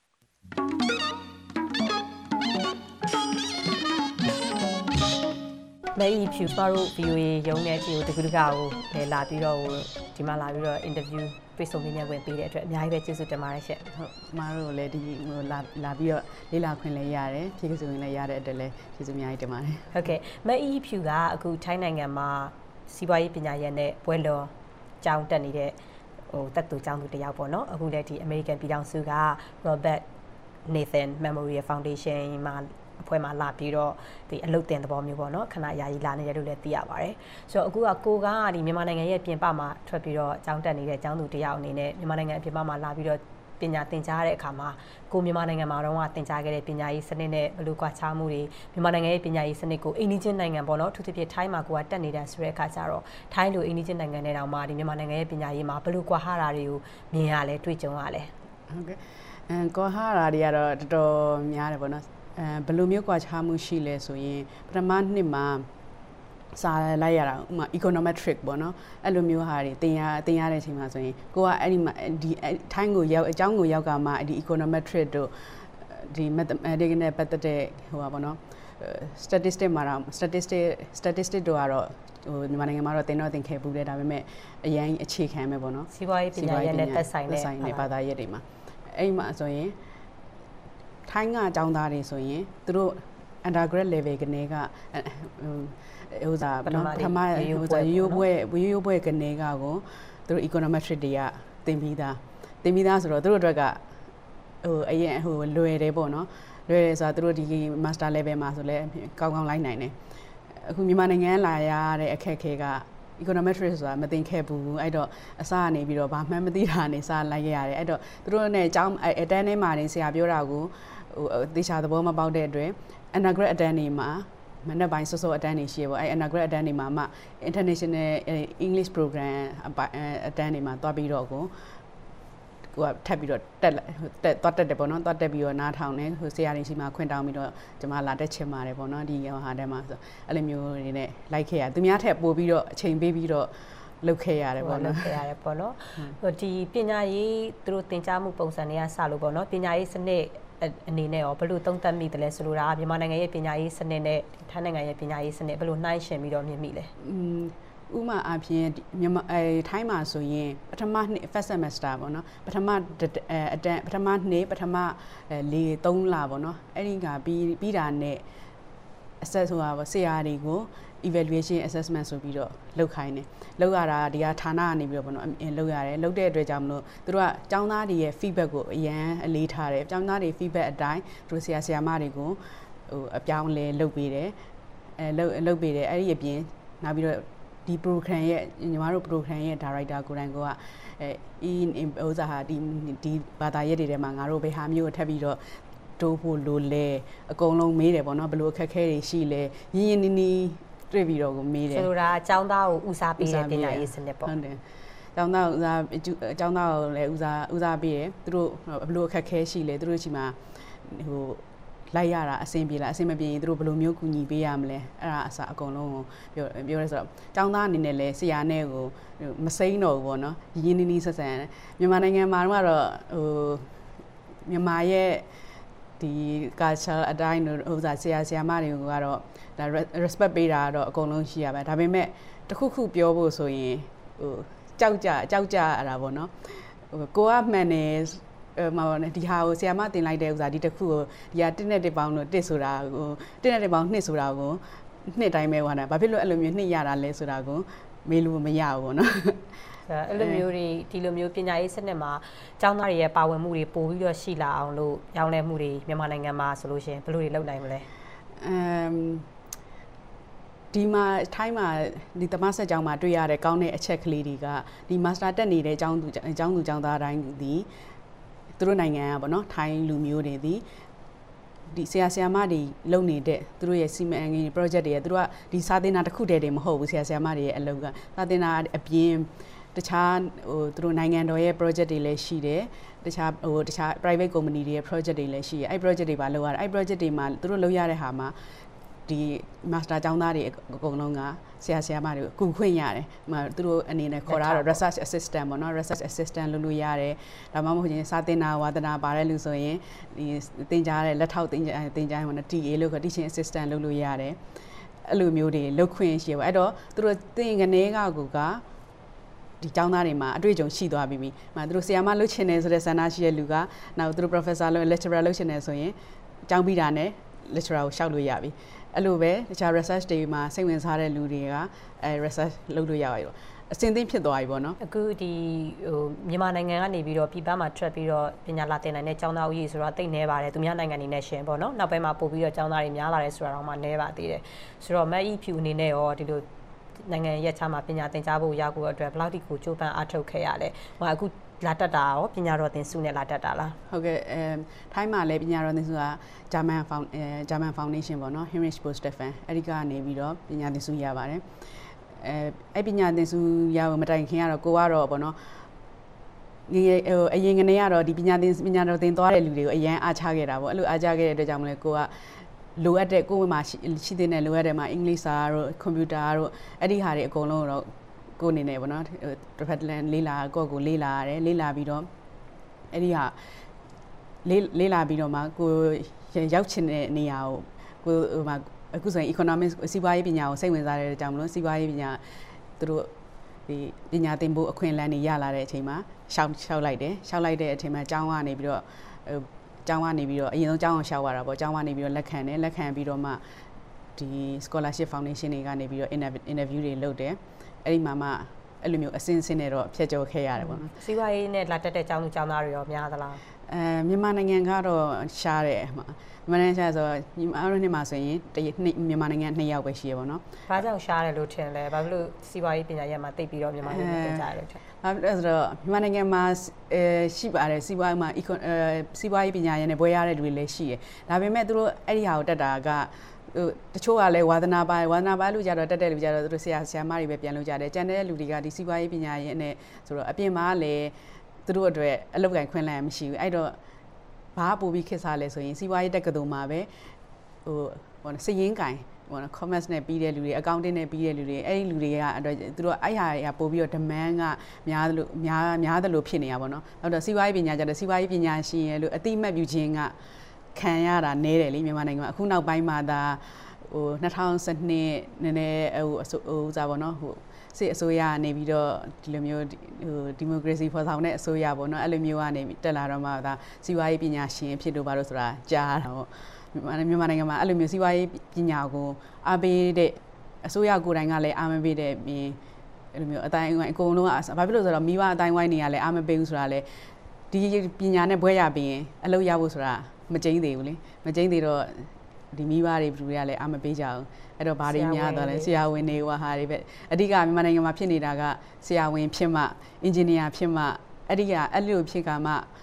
မဲအီဖြူပါရို VOA ရုံးနဲ့ဒီကိုတကူတကာကိုလည်းလာပြီးတော့ဒီမှာလာပြီးတော့ interview တွေ့ဆုံမေးမြန်းခွင့်ပေးတဲ့အတွက်အများကြီးပဲကျေးဇူးတင်ပါတယ်ရှင့်ဟုတ်ကျမတို့လည်းဒီလာပြီးတော့လေ့လာခွင့်လည်းရတယ်ဖြည့်ကစုံလည်းရတဲ့အတွက်လည်းကျေးဇူးအများကြီးတင်ပါတယ်ဟုတ်ကဲ့မဲအီဖြူကအခုထိုင်းနိုင်ငံမှာစီးပွားရေးပညာရပ်နဲ့ဘွဲ့လွန်ကျောင်းတက်နေတဲ့တက်သူကျောင်းသူတယောက်ပေါ့နော်အခုလည်းဒီ American ပြည်ထောင်စုက Robert Nathan Memorial Foundation မှာအဖွဲ့မှာလာပြီးတော့ဒီအလုပ်တင်သဘောမျိုးပေါ့နော်ခဏယာယီလာနေတယ်လို့လည်းသိရပါတယ်ဆိုတော့အခုကကိုကဒီမြန်မာနိုင်ငံရဲ့ပြင်ပမှာထွက်ပြီးတော့ကျောင်းတက်နေတဲ့ကျောင်းသူတယောက်အနေနဲ့မြန်မာနိုင်ငံအပြင်ပမှာလာပြီးတော့ပညာသင်ကြားတဲ့အခါမှာကိုမြန်မာနိုင်ငံမှာတော့သင်ကြားခဲ့တဲ့ပညာရေးစနစ်နဲ့ဘယ်လိုကွာခြားမှုတွေမြန်မာနိုင်ငံရဲ့ပညာရေးစနစ်ကိုအိန္ဒိချင်းနိုင်ငံပေါ့နော်အထူးသဖြင့်ထိုင်းမှာကိုကတက်နေတဲ့ဆိုတဲ့အခါကျတော့ထိုင်းလိုအိန္ဒိချင်းနိုင်ငံနဲ့တောင်မှဒီမြန်မာနိုင်ငံရဲ့ပညာရေးမှာဘယ်လိုကွာဟတာတွေကိုမြင်ရလဲတွေ့ကြုံရလဲဟုတ်ကဲ့ကွာဟတာတွေကတော့တော်တော်များတယ်ပေါ့နော်ဘယ်လိုမျိုးကွာခြားမှုရှိလဲဆိုရင်ပထမနှစ်မှာစာလိုက်ရတာဥမာ econometric ပေါ့နော်အဲ့လိုမျိုးဟာတွေသင်ရတဲ့အချိန်မှာဆိုရင်ကိုကအဲ့ဒီမှာဒီထိုင်းကိုရောက်အကြောင်းကိုရောက်ကမှဒီ econometric တို့ဒီ mathematics နဲ့ပတ်သက်တဲ့ဟိုပါပေါ့နော် statistic မှာတော့ statistic တို့ကတော့ဟိုမြန်မာနိုင်ငံမှာတော့သင်ခဲ့ဘူးတယ်ဒါပေမဲ့အရင်အခြေခံပဲပေါ့နော်စီးပွားရေးပညာရပ်နဲ့သက်ဆိုင်တဲ့ဘာသာရပ်တွေမှာအဲ့မှာဆိုရင်ထိုင်းကအကြောင်းသားတွေဆိုရင်သူတို့ undergrad level ကနေကဟိုစားနော်ပထမရိုးပွဲကနေကကိုသူတို့ econometric တွေကသင်ပြီးသားဆိုတော့သူတို့အတွက်ကဟိုအရင်ဟိုလွယ်တယ်ပေါ့နော်လွယ်တယ်ဆိုတာသူတို့ဒီ master level မှာဆိုလဲကောင်းလိုက်နိုင်တယ်အခုမြန်မာနိုင်ငံလာရတဲ့အခက်အခဲက econometric ဆိုတာမသိခဲ့ဘူးအဲ့တော့အစကနေပြီးတော့ဘာမှမသိတာနေစလိုက်ရတယ်အဲ့တော့သူတို့နဲ့အကြောင်းအတန်းထဲမှာနေဆရာပြောတာကိုဟိုသေချာသဘောမပေါက်တဲ့အတွက် undergrad အတန်းနေမှာမနေ့ပိုင်းစောစောအတန်းနေရှိရပေါ့အဲ့ undergrad အတန်းနေမှာမှ international English program အတန်းနေမှာတွားပြီးတော့ကိုထပ်ပြီးတော့တက်တယ်ပေါ့နော်တွားတက်ပြီးတော့နားထောင်နေဟိုဆရာတွေရှိမှခွင့်တောင်းပြီးတော့ကျွန်မလာတက်ချင်ပါတယ်ပေါ့နော်ဒီဟာတန်းမှာဆိုအဲ့လိုမျိုးတွေနဲ့လိုက်ခဲ့ရသူများထက်ပို့ပြီးတော့အချိန်ပေးပြီးတော့လုပ်ခဲ့ရတယ်ပေါ့နော်လုပ်ခဲ့ရတယ်ပေါ့နော်ဟိုဒီပညာရေးသူတို့သင်ကြားမှုပုံစံတွေကစလို့ပေါ့နော်ပညာရေးစနစ်အနေနဲ့ရောဘယ်လိုသုံးသပ်မိတယ်လဲဆိုလိုတာမြန်မာနိုင်ငံရဲ့ပညာရေးစနစ်နဲ့ထိုင်းနိုင်ငံရဲ့ပညာရေးစနစ်ဘယ်လိုနှိုင်းယှဉ်ပြီးတော့မြင်မိလဲဥမာအပြင်မြန်မာထိုင်းမှာဆိုရင်ပထမနှစ် first semester ပေါ့နော်ပထမနှစ်ပထမ3လပေါ့နော်အဲ့ဒီကပြီးတာနဲ့ assess ဆိုတာပေါ့ဆရာတွေကို evaluation assessment ဆိုပြီးတော့လုပ်ခိုင်းတယ်လုပ်ရတာဒီကဌာနကနေပြီးတော့ပေါ့နော်လုပ်ရတယ်လုပ်တဲ့အတွက်ကြောင့်မလို့သူတို့ကကျောင်းသားတွေရဲ့ feedback ကိုအရန်အလေးထားတယ်ကျောင်းသားတွေ feedback အတိုင်းသူတို့ဆရာမတွေကိုဟိုအပြောင်းလဲလုပ်ပေးတယ်လုပ်ပေးတယ်အဲ့ဒီအပြင်နောက်ပြီးတော့ဒီ program ရဲ့ညီမတို့ program ရဲ့ director ကိုယ်တိုင်ကဥစားဟာဒီဘာသာရပ်တွေထဲမှာငါတို့ဘယ်ဟာမျိုးထပ်ပြီးတော့တိုးဖို့လိုလဲအကုန်လုံးမေးတယ်ပေါ့နော်ဘယ်လိုအခက်အခဲတွေရှိလဲရင်းရင်းနှီးနှီးတွေ့ပြီးတော့ကိုမေးတယ်ဆိုလိုတာအကြောင်းသားကိုဦးစားပေးတဲ့ပညာရေးစနစ်ပေါ့ဟုတ်တယ်အကြောင်းသားအကြောင်းသားကိုလည်းဦးစားပေးတယ်သူတို့ဘယ်လိုအခက်အခဲရှိလဲသူတို့ရှိမှာဟိုလိုက်ရတာအဆင်ပြေလားအဆင်မပြေရင်သူတို့ဘယ်လိုမျိုးကူညီပေးရမလဲအဲ့ဒါအစားအကုန်လုံးကိုပြောရဲဆိုတော့ကျောင်းသားအနေနဲ့လည်းဆရာနဲ့ကိုမစိမ့်တော့ဘူးပေါ့နော်ရင်းနှီးနှီးဆက်ဆံမြန်မာနိုင်ငံမှာတော့ဟိုမြန်မာရဲ့ဒီ culture အတိုင်းဟိုဆရာမတွေကတော့ဒါ respect ပေးတာတော့အကုန်လုံးရှိရပါဒါပေမဲ့တခုခုပြောဖို့ဆိုရင်ဟိုကြောက်ကြရတာပေါ့နော်ဟိုကိုကမှန်တယ်ဒီဟာကိုဆရာမတင်လိုက်တဲ့ဥစ္စာဒီတစ်ခုကိုဒီဟာ1နဲ့1ပေါင်းလို့1ဆိုတာကို1နဲ့1ပေါင်း2ဆိုတာကို2တိုင်းပဲဟောတာဘာဖြစ်လို့အဲ့လိုမျိုး2ရတာလဲဆိုတာကိုမေးလို့မရဘူးပေါ့နော်အဲ့လိုမျိုးတွေဒီလိုမျိုးပညာရေးစနစ်မှာကျောင်းသားတွေရဲ့ပါဝင်မှုတွေပို့ပြီးတော့ရှိလာအောင်လို့ရောင်းလဲမှုတွေမြန်မာနိုင်ငံမှာဆိုလို့ရှိရင်ဘယ်လိုတွေလုပ်နိုင်မလဲဒီမှာထိုင်းမှာဒီတမဆက်ကျောင်းမှာတွေ့ရတဲ့ကောင်းတဲ့အချက်ကလေးတွေကဒီမာစတာတက်နေတဲ့ကျောင်းသူကျောင်းသားတိုင်းဒီသူတို့နိုင်ငံကပေါ့နော်ထိုင်းလူမျိုးတွေဒီဆရာမတွေလုပ်နေတဲ့သူတို့ရဲ့စီမံကိန်း project တွေသူတို့ကဒီစာသင်တာတစ်ခုတည်းတည်းမဟုတ်ဘူးဆရာမတွေရဲ့အလုပ်ကစာသင်တာအပြင်တခြားဟိုသူတို့နိုင်ငံတော်ရဲ့ project တွေလည်းရှိတယ်တခြား private company တွေရဲ့ project တွေလည်းရှိတယ်အဲ့ project တွေပါလုပ်ရတယ်အဲ့ project တွေမှာသူတို့လုပ်ရတဲ့ဟာမှာဒီ master ကျောင်းသားတွေအကုန်လုံးကဆရာမတွေကိုကူခွင့်ရတယ်သူတို့အနေနဲ့ခေါ်တာတော့ research assistant ပေါ့နော် research assistant လုပ်လို့ရတယ်ဒါမှမဟုတ်ရင်စာသင်တာဝါသနာပါတဲ့လူဆိုရင်ဒီသင်ကြားတဲ့လက်ထောက်သင်ကြားပေါ့နော် TA လို့ခေါ် teaching assistant လုပ်လို့ရတယ်အဲ့လိုမျိုးတွေလုပ်ခွင့်ရှိပါအဲ့တော့သူတို့သင်ကနေကဒီကျောင်းသားတွေမှာအတွေ့အကြုံရှိသွားပြီသူတို့ဆရာမလုပ်ချင်တယ်ဆိုတဲ့ဆန္ဒရှိတဲ့လူကနောက်သူတို့ professor လုပ် lecturer လုပ်ချင်တယ်ဆိုရင်ကျောင်းပြီးတာနဲ့ lecturer ကိုရှောက်လို့ရပြီအဲ့လိုပဲတခြား research တွေမှာစိတ်ဝင်စားတဲ့လူတွေကresearch လုပ်လို့ရပါပြီပေါ့အစဉ်သင့်ဖြစ်သွားပြီပေါ့နော်အခုဒီဟိုမြန်မာနိုင်ငံကနေပြီးတော့ပြည်ပမှာထွက်ပြီးတော့ပညာလာသင်နိုင်တဲ့ကျောင်းသားဦးရေဆိုတော့တိတ်နေပါတယ်သူများနိုင်ငံနေနဲ့ရှင်ပေါ့နော်နောက်ပိုင်းမှာပို့ပြီးတော့ကျောင်းသားတွေများလာတယ်ဆိုတာတော့မှနဲပါသေးတယ်ဆိုတော့မတ်အီဖြူအနေနဲ့ရောဒီလိုနိုင်ငံရဲ့ခြားမှာပညာသင်ကြားဖို့ရောက်ဖို့အတွက်ဘယ်လောက်ထိကိုကြိုးပမ်းအားထုတ်ခဲ့ရလဲဟိုအခုလာတက်တာရောပညာတော်သင်စုနဲ့လာတက်တာလားဟုတ်ကဲ့ထိုင်းမှာလည်းပညာတော်သင်စုကGerman Foundation ပေါ့နော် Heinrich Bostephan အဲ့ဒီကနေပြီးတော့ပညာသင်စုရပါတယ်အဲ့ပညာသင်စုရဖို့မတိုင်ခင်ကတော့ကိုကတော့ပေါ့နော်ငယ်အရင်ကနေကတော့ဒီပညာတော်သင်သွားတဲ့လူတွေကိုအရန်အားချခဲ့တာပေါ့အဲ့လိုအားချခဲ့တဲ့အတွက်ကြောင့်မလဲကိုကလိုအပ်တဲ့ကိုယ်မှာရှိတဲ့လိုအပ်တဲ့မှာအင်္ဂလိပ်စာတို့ကွန်ပျူတာတို့အဲ့ဒီဟာတွေအကုန်လုံးတော့ကိုယ်အနေနဲ့ပေါ့နော်တစ်ဖက်လေးလာကိုလေးလာရတယ်လေးလာပြီးတော့အဲ့ဒီဟာလေးလာပြီးတော့မှကိုရောက်ချင်တဲ့နေရာကိုဟိုမှာအခုဆိုရင် economics စီးပွားရေးပညာကိုစိတ်ဝင်စားတဲ့အကြောင်းမလို့စီးပွားရေးပညာသူတို့ဒီပညာသင်ဖို့အခွင့်အလမ်းတွေရလာတဲ့အချိန်မှာရှောက်လိုက်တဲ့အချိန်မှာကျောင်းကနေပြီးတော့အရင်ဆုံးကျောင်းအောင်ရှောက်ရတာပေါ့ကျောင်းကနေပြီးတော့လက်ခံပြီးတော့မှဒီ scholarship foundation တွေကနေပြီးတော့ interview တွေလုပ်တယ်အဲ့ဒီမှာမှအဲ့လိုမျိုးအစင်းနဲ့တော့ဖြတ်ကျော်ခဲ့ရတယ်ပေါ့နော်စီးပွားရေးနဲ့လာတက်တဲ့ကျောင်းသားတွေရောများသလားမြန်မာနိုင်ငံကတော့ရှားတယ်မြန်မာနိုင်ငံရှားဆိုအားလုံးနှစ်မှာဆိုရင်မြန်မာနိုင်ငံ2ယောက်ပဲရှိရပါတော့။ဘာကြောင့်ရှားတယ်လို့ထင်လဲ။ဘာဖြစ်လို့စီးပွားရေးပညာရပ်မှာတိတ်ပြီးတော့မြန်မာနိုင်ငံတင်ကြရလို့ထင်။ဘာဖြစ်လဲဆိုတော့မြန်မာနိုင်ငံမှာရှိပါတယ်စီးပွားရေးမှာစီးပွားရေးပညာရပ်နဲ့ဘွဲရတဲ့လူတွေလည်းရှိတယ်။ဒါပေမဲ့သူတို့အဲ့ဒီဟာကိုတက်တာကတချို့ကလည်းဝါသနာပါလူကြတော့တက်တဲ့လူကြတော့သူတို့ဆရာမတွေပဲပြန်လို့ကြတယ်။ကျန်တဲ့လူတွေကဒီစီးပွားရေးပညာရပ်နဲ့ဆိုတော့အပြင်မှာလည်းသူတို့အတွက်အလုပ်ကိုင်ခွင့်လန်းမရှိဘူးအဲ့တော့ဘာပို့ပြီးခက်စားလဲဆိုရင်စီးပွားရေးတက္ကသိုလ်မှာပဲဟိုစည်ရင်းကင်ဟို commerce နဲ့ပြီးတဲ့လူတွေ accounting နဲ့ပြီးတဲ့လူတွေအဲ့ဒီလူတွေကအတွက်သူတို့အဲ့ဟာပို့ပြီးတော့ demand ကများတယ်လို့ဖြစ်နေတာပေါ့နော်နောက်တော့စီးပွားရေးပညာကျတော့စီးပွားရေးပညာရှင်ရဲ့လို့အတိမတ်ပြုခြင်းကခံရတာနည်းတယ်လေမြန်မာနိုင်ငံမှာအခုနောက်ပိုင်းမှာဒါဟို2012နည်းနည်းဟိုစားပေါ့နော်ဟိုစစ်အစိုးရကနေပြီးတော့ဒီလိုမျိုးဟိုဒီမိုကရေစီဖော်ဆောင်တဲ့အစိုးရပေါ့နော်အဲ့လိုမျိုးကနေတက်လာတော့မှဒါစီးပွားရေးပညာရှင်ဖြစ်လို့ပါလို့ဆိုတာကြားတာပေါ့မြန်မာနိုင်ငံမှာအဲ့လိုမျိုးစီးပွားရေးပညာကိုအားပေးတဲ့အစိုးရကိုယ်တိုင်ကလည်းအားမပေးတဲ့ပြင်အဲ့လိုမျိုးအတိုင်းအဝိုင်းအကုန်လုံးကဘာဖြစ်လို့ဆိုတော့မိဘအတိုင်းဝိုင်းတွေကလည်းအားမပေးဘူးဆိုတာလေဒီပညာနဲ့ဘွဲရပြီးရင်အလုပ်ရဖို့ဆိုတာမကျင်းသေးဘူးလေမကျင်းသေးတော့ဒီမိဘတွေဘယ်သူတွေကလည်းအားမပေးကြဘူးအဲ့တော့ဘာတွေများသွားလဲဆရာဝန်တွေဟာတွေပဲအဓိကမြန်မာနိုင်ငံမှာဖြစ်နေတာကဆရာဝန်ဖြစ်မှအင်ဂျင်နီယာဖြစ်မှအဲ့လိုဖြစ်ကမှ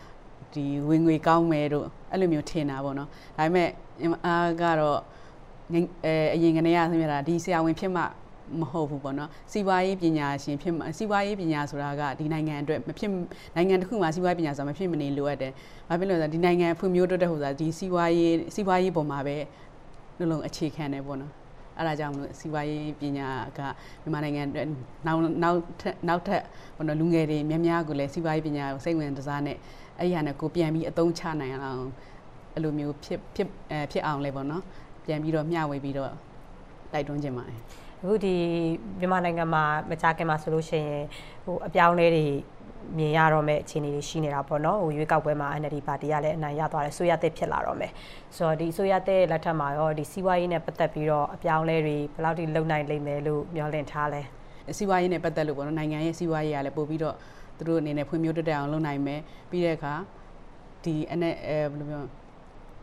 ဒီဝင်ငွေကောင်းမယ်တို့အဲ့လိုမျိုးထင်တာပေါ့နော်ဒါပေမဲ့အားကတော့အရင်ကနေရဆင်းရတာဒီဆရာဝန်ဖြစ်မှမဟုတ်ဘူးပေါ့နော်စီးပွားရေးပညာရှင်ဖြစ်မှစီးပွားရေးပညာဆိုတာကဒီနိုင်ငံအတွက်မဖြစ်နိုင်ငံတစ်ခုမှာစီးပွားရေးပညာဆိုတာမဖြစ်မနေလိုအပ်တယ်ဘာဖြစ်လို့လဲဆိုတော့ဒီနိုင်ငံဖွံ့ဖြိုးတိုးတက်ဖို့ဆိုတာဒီစီးပွားရေးပေါ်မှာပဲလုံးလုံးအခြေခံတယ်ပေါ့နော်အဲ့ဒါကြောင့်မလို့စီးပွားရေးပညာကမြန်မာနိုင်ငံနောက်ထပ်ဘောနော်လူငယ်တွေများများကိုလည်းစီးပွားရေးပညာကိုစိတ်ဝင်စားနဲ့အဲ့ဒီဟာနဲ့ကိုပြန်ပြီးအသုံးချနိုင်အောင်အဲ့လိုမျိုးဖြစ်အောင်လဲပေါ့နော်ပြန်ပြီးတော့မျှဝေပြီးတော့တိုက်တွန်းခြင်းပါတယ်အခုဒီမြန်မာနိုင်ငံမှာမကြခင်မှာဆိုလို့ရှိရင်အပြောင်းလဲတွေမြင်ရတော့မဲ့အခြေအနေတွေရှိနေတာပေါ့နော်ရွေးကောက်ပွဲမှာ NLD ပါတီကလည်းအနိုင်ရသွားတယ်ဆိုရတဲ့ဖြစ်လာတော့မယ်ဆိုတော့ဒီဆိုရတဲ့လက်ထက်မှာရောဒီစီးပွားရေးနဲ့ပတ်သက်ပြီးတော့အပြောင်းလဲတွေဘယ်လောက်ထိလုံနိုင်လိမ့်မယ်လို့မျှော်လင့်ထားလဲစီးပွားရေးနဲ့ပတ်သက်လို့ပေါ့နော်နိုင်ငံရဲ့စီးပွားရေးကလည်းပို့ပြီးတော့သူတို့အနေနဲ့ဖွံ့ဖြိုးတိုးတက်အောင်လုပ်နိုင်မယ်ပြီးတဲ့အခါဒီဘယ်လိုပြောအ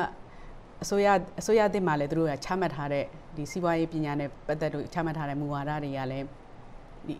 စိုးရအသစ်မှာလည်းသူတို့ကချမှတ်ထားတဲ့ဒီစီးပွားရေးပညာနဲ့ပတ်သက်လို့ချမှတ်ထားတဲ့မူဝါဒတွေကလည်းဒီ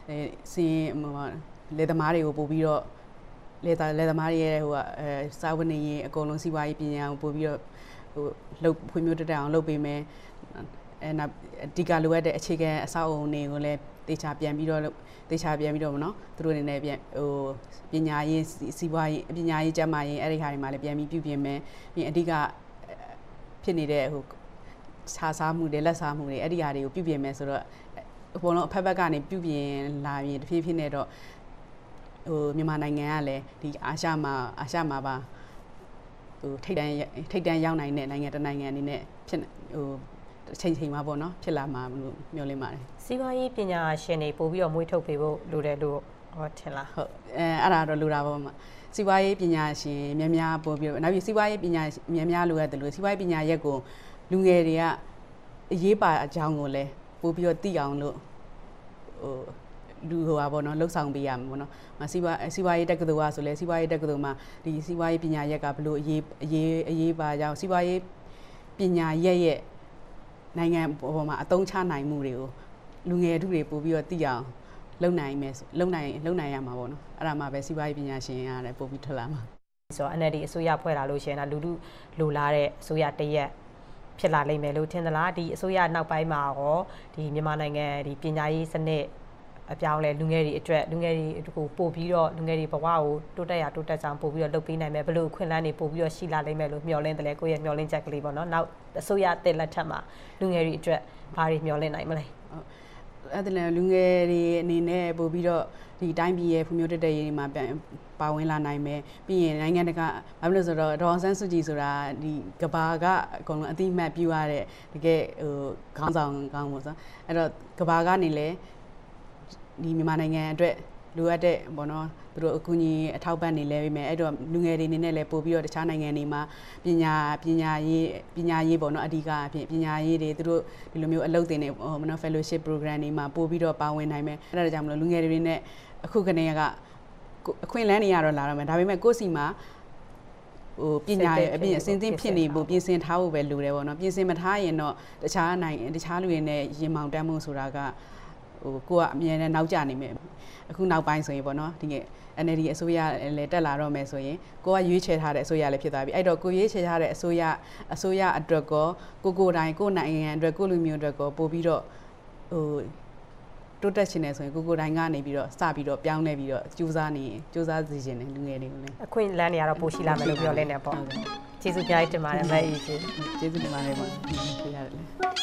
လေသမားတွေကိုပို့ပြီးတော့လေသမားတွေရဲ့စာဝန်နေရင်အကုန်လုံးစီးပွားရေးပညာကိုပို့ပြီးတော့လုပ်ဖွံ့ဖြိုးတိုးတက်အောင်လုပ်ပေးမယ်နောက်ဒီကလိုအပ်တဲ့အခြေခံအဆောက်အအုံတွေကိုလည်းတေချာပြန်ပြီးတော့မနော်သူတို့အနေနဲ့ပြန်ပညာရေးစီးပွားရေးပညာရေးကျန်းမာရေးအဲ့ဒီဟာတွေမှာလည်းပြန်ပြီးပြုပြင်မယ်ပြီးအဓိကဖြစ်နေတဲ့ခြားစားမှုတွေလက်စားမှုတွေအဲ့ဒီဟာတွေကိုပြုပြင်မယ်ဆိုတော့အပေါ်လုံးအဖက်ဘက်ကနေပြုပြင်လာရင်တဖြည်းဖြည်းနဲ့တော့မြန်မာနိုင်ငံကလည်းဒီအာရှမှာပါထိပ်တန်းရောက်နိုင်တဲ့နိုင်ငံတစ်နိုင်ငံအနေနဲ့ဖြစ်ချိန်မှာပေါ့နော်ဖြစ်လာမှာလို့မျှော်လင့်ပါတယ်စီးပွားရေးပညာရှင်တွေပို့ပြီးတော့မွေးထုတ်ပေးဖို့လိုတယ်လို့ဟောထင်လားဟုတ်အဲ့ဒါတော့လိုတာပေါ့မှာစီးပွားရေးပညာရှင်များများပို့ပြီးတော့နောက်ပြီးစီးပွားရေးပညာများများလိုရတယ်လို့စီးပွားရေးပညာရက်ကိုလူငယ်တွေကအရေးပါအကြောင်းကိုလည်းပို့ပြီးတော့သိအောင်လို့လူပါပေါ့နော်လှုပ်ဆောင်ပေးရမှာပေါ့နော်စီးပွားရေးတက္ကသိုလ်ကဆိုလဲစီးပွားရေးတက္ကသိုလ်မှာဒီစီးပွားရေးပညာရက်ကဘလို့အရေးပါကြောင်းစီးပွားရေးပညာရက်ရဲ့နိုင်ငံပေါ်မှာအသုံးချနိုင်မှုတွေကိုလူငယ်ထုတွေပို့ပြီးတော့သိအောင်လုပ်နိုင်ရမှာပေါ့နော်အဲ့ဒါမှပဲစီးပွားရေးပညာရှင်ရတယ်ပို့ပြီးထွက်လာမှာဆိုတော့ NLD အစိုးရဖွဲ့လာလို့ရှိရင်လူထုလိုလားတဲ့အစိုးရတရက်ဖြစ်လာလိမ့်မယ်လို့ထင်သလားဒီအစိုးရနောက်ပိုင်းမှာရောဒီမြန်မာနိုင်ငံဒီပညာရေးစနစ်အပြောင်းလဲလူငယ်တွေအတွက်လူငယ်တွေကိုပို့ပြီးတော့လူငယ်တွေဘဝကိုတိုးတက်ကြောင်ပို့ပြီးတော့လုပ်ပေးနိုင်မယ်ဘယ်လိုအခွင့်အလမ်းတွေပို့ပြီးတော့ရှိလာလိမ့်မယ်လို့မျှော်လင့်တယ်လေကိုယ့်ရဲ့မျှော်လင့်ချက်ကလေးပေါ့နော်နောက်အစိုးရအသစ်လက်ထက်မှာလူငယ်တွေအတွက်ဘာတွေမျှော်လင့်နိုင်မလဲအဲ့ဒါလည်းလူငယ်တွေအနေနဲ့ပို့ပြီးတော့ဒီတိုင်းပြည်ရဲ့ဖွံ့ဖြိုးတိုးတက်ရေးမှာပါဝင်လာနိုင်မယ်ပြီးရင်နိုင်ငံတကာဘာလို့လဲဆိုတော့ဒေါ်အောင်ဆန်းစုကြည်ဆိုတာဒီကဘာကအကုန်လုံးအတိအမှတ်ပြုရတဲ့တကယ်ခေါင်းဆောင်ကောင်းပေါ့ဆိုအဲ့တော့ကဘာကနေလည်းဒီမြန်မာနိုင်ငံအတွက်လိုအပ်တဲ့ဘောနော်သူတို့အကူအညီအထောက်ပံ့နေလဲပြီးမယ်အဲ့တော့လူငယ်တွေအနေနဲ့လည်းပို့ပြီးတော့တခြားနိုင်ငံတွေမှာပညာရေးပေါ့နော်အဓိကအဖြစ်ပညာရေးတွေသူတို့ဒီလိုမျိုးအလုပ်တင်နေမနော် fellowship program တွေမှာပို့ပြီးတော့ပါဝင်နိုင်မယ်အဲ့ဒါကြောင့်မလို့လူငယ်တွေနဲ့အခုကနေကအခွင့်အလမ်းတွေရတော့လာတော့မယ်ဒါပေမဲ့ကိုယ့်စီမှာပညာရဲ့အပြင်အစင်းသင်းဖြစ်နေဖို့ပြင်ဆင်ထားဖို့ပဲလိုတယ်ပေါ့နော်ပြင်ဆင်မထားရင်တော့တခြားလူတွေနဲ့ရင်မောင်တမ်းမှုဆိုတာကကိုကအမြဲတမ်းနောက်ကျနေမယ်အခုနောက်ပိုင်းဆိုရင်ပေါ့နော်ဒီက NLD အစိုးရလည်းတက်လာတော့မယ်ဆိုရင်ကိုကရွေးချယ်ထားတဲ့အစိုးရလည်းဖြစ်သွားပြီအဲ့တော့ကိုရွေးချယ်ထားတဲ့အစိုးရအတွက်ကိုတိုင်းကိုနိုင်ငံအတွက်ကိုလူမျိုးအတွက်ကိုပို့ပြီးတော့တိုးတက်ရှင်နေဆိုရင်ကိုတိုင်းကနေပြီးတော့စပြီးတော့ပြောင်းလဲပြီးတော့ကြိုးစားစီခြင်းနဲ့လူငယ်တွေကိုလည်းအခွင့်အလမ်းတွေကတော့ပို့ရှိလာမယ်လို့ပြောလဲနေပေါ့ကျေးဇူးများတင်ပါတယ်မအေးကျေးဇူးတင်ပါတယ်ပေါ့ပြရတယ်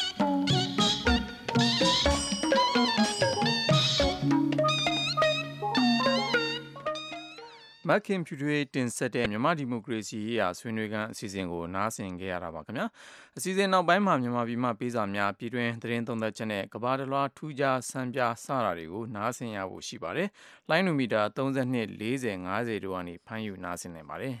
မခင်ဖြူထွေးတင်ဆက်တဲ့မြန်မာဒီမိုကရေစီရေးရာဆွေးနွေးခန်းအစီအစဉ်ကိုနားဆင်ခဲ့ရတာပါခင်ဗျာအစီအစဉ်နောက်ပိုင်းမှာမြန်မာပြည်မှာပေးစာများပြည်တွင်းသတင်းသုံးသပ်ချက်နဲ့ကမ္ဘာတလွှားထူးခြားဆန်းပြစတာတွေကိုနားဆင်ရဖို့ရှိပါတယ်လိုင်းနိုမီတာ32 40 50တို့ကနေဖမ်းယူနားဆင်နိုင်ပါတယ်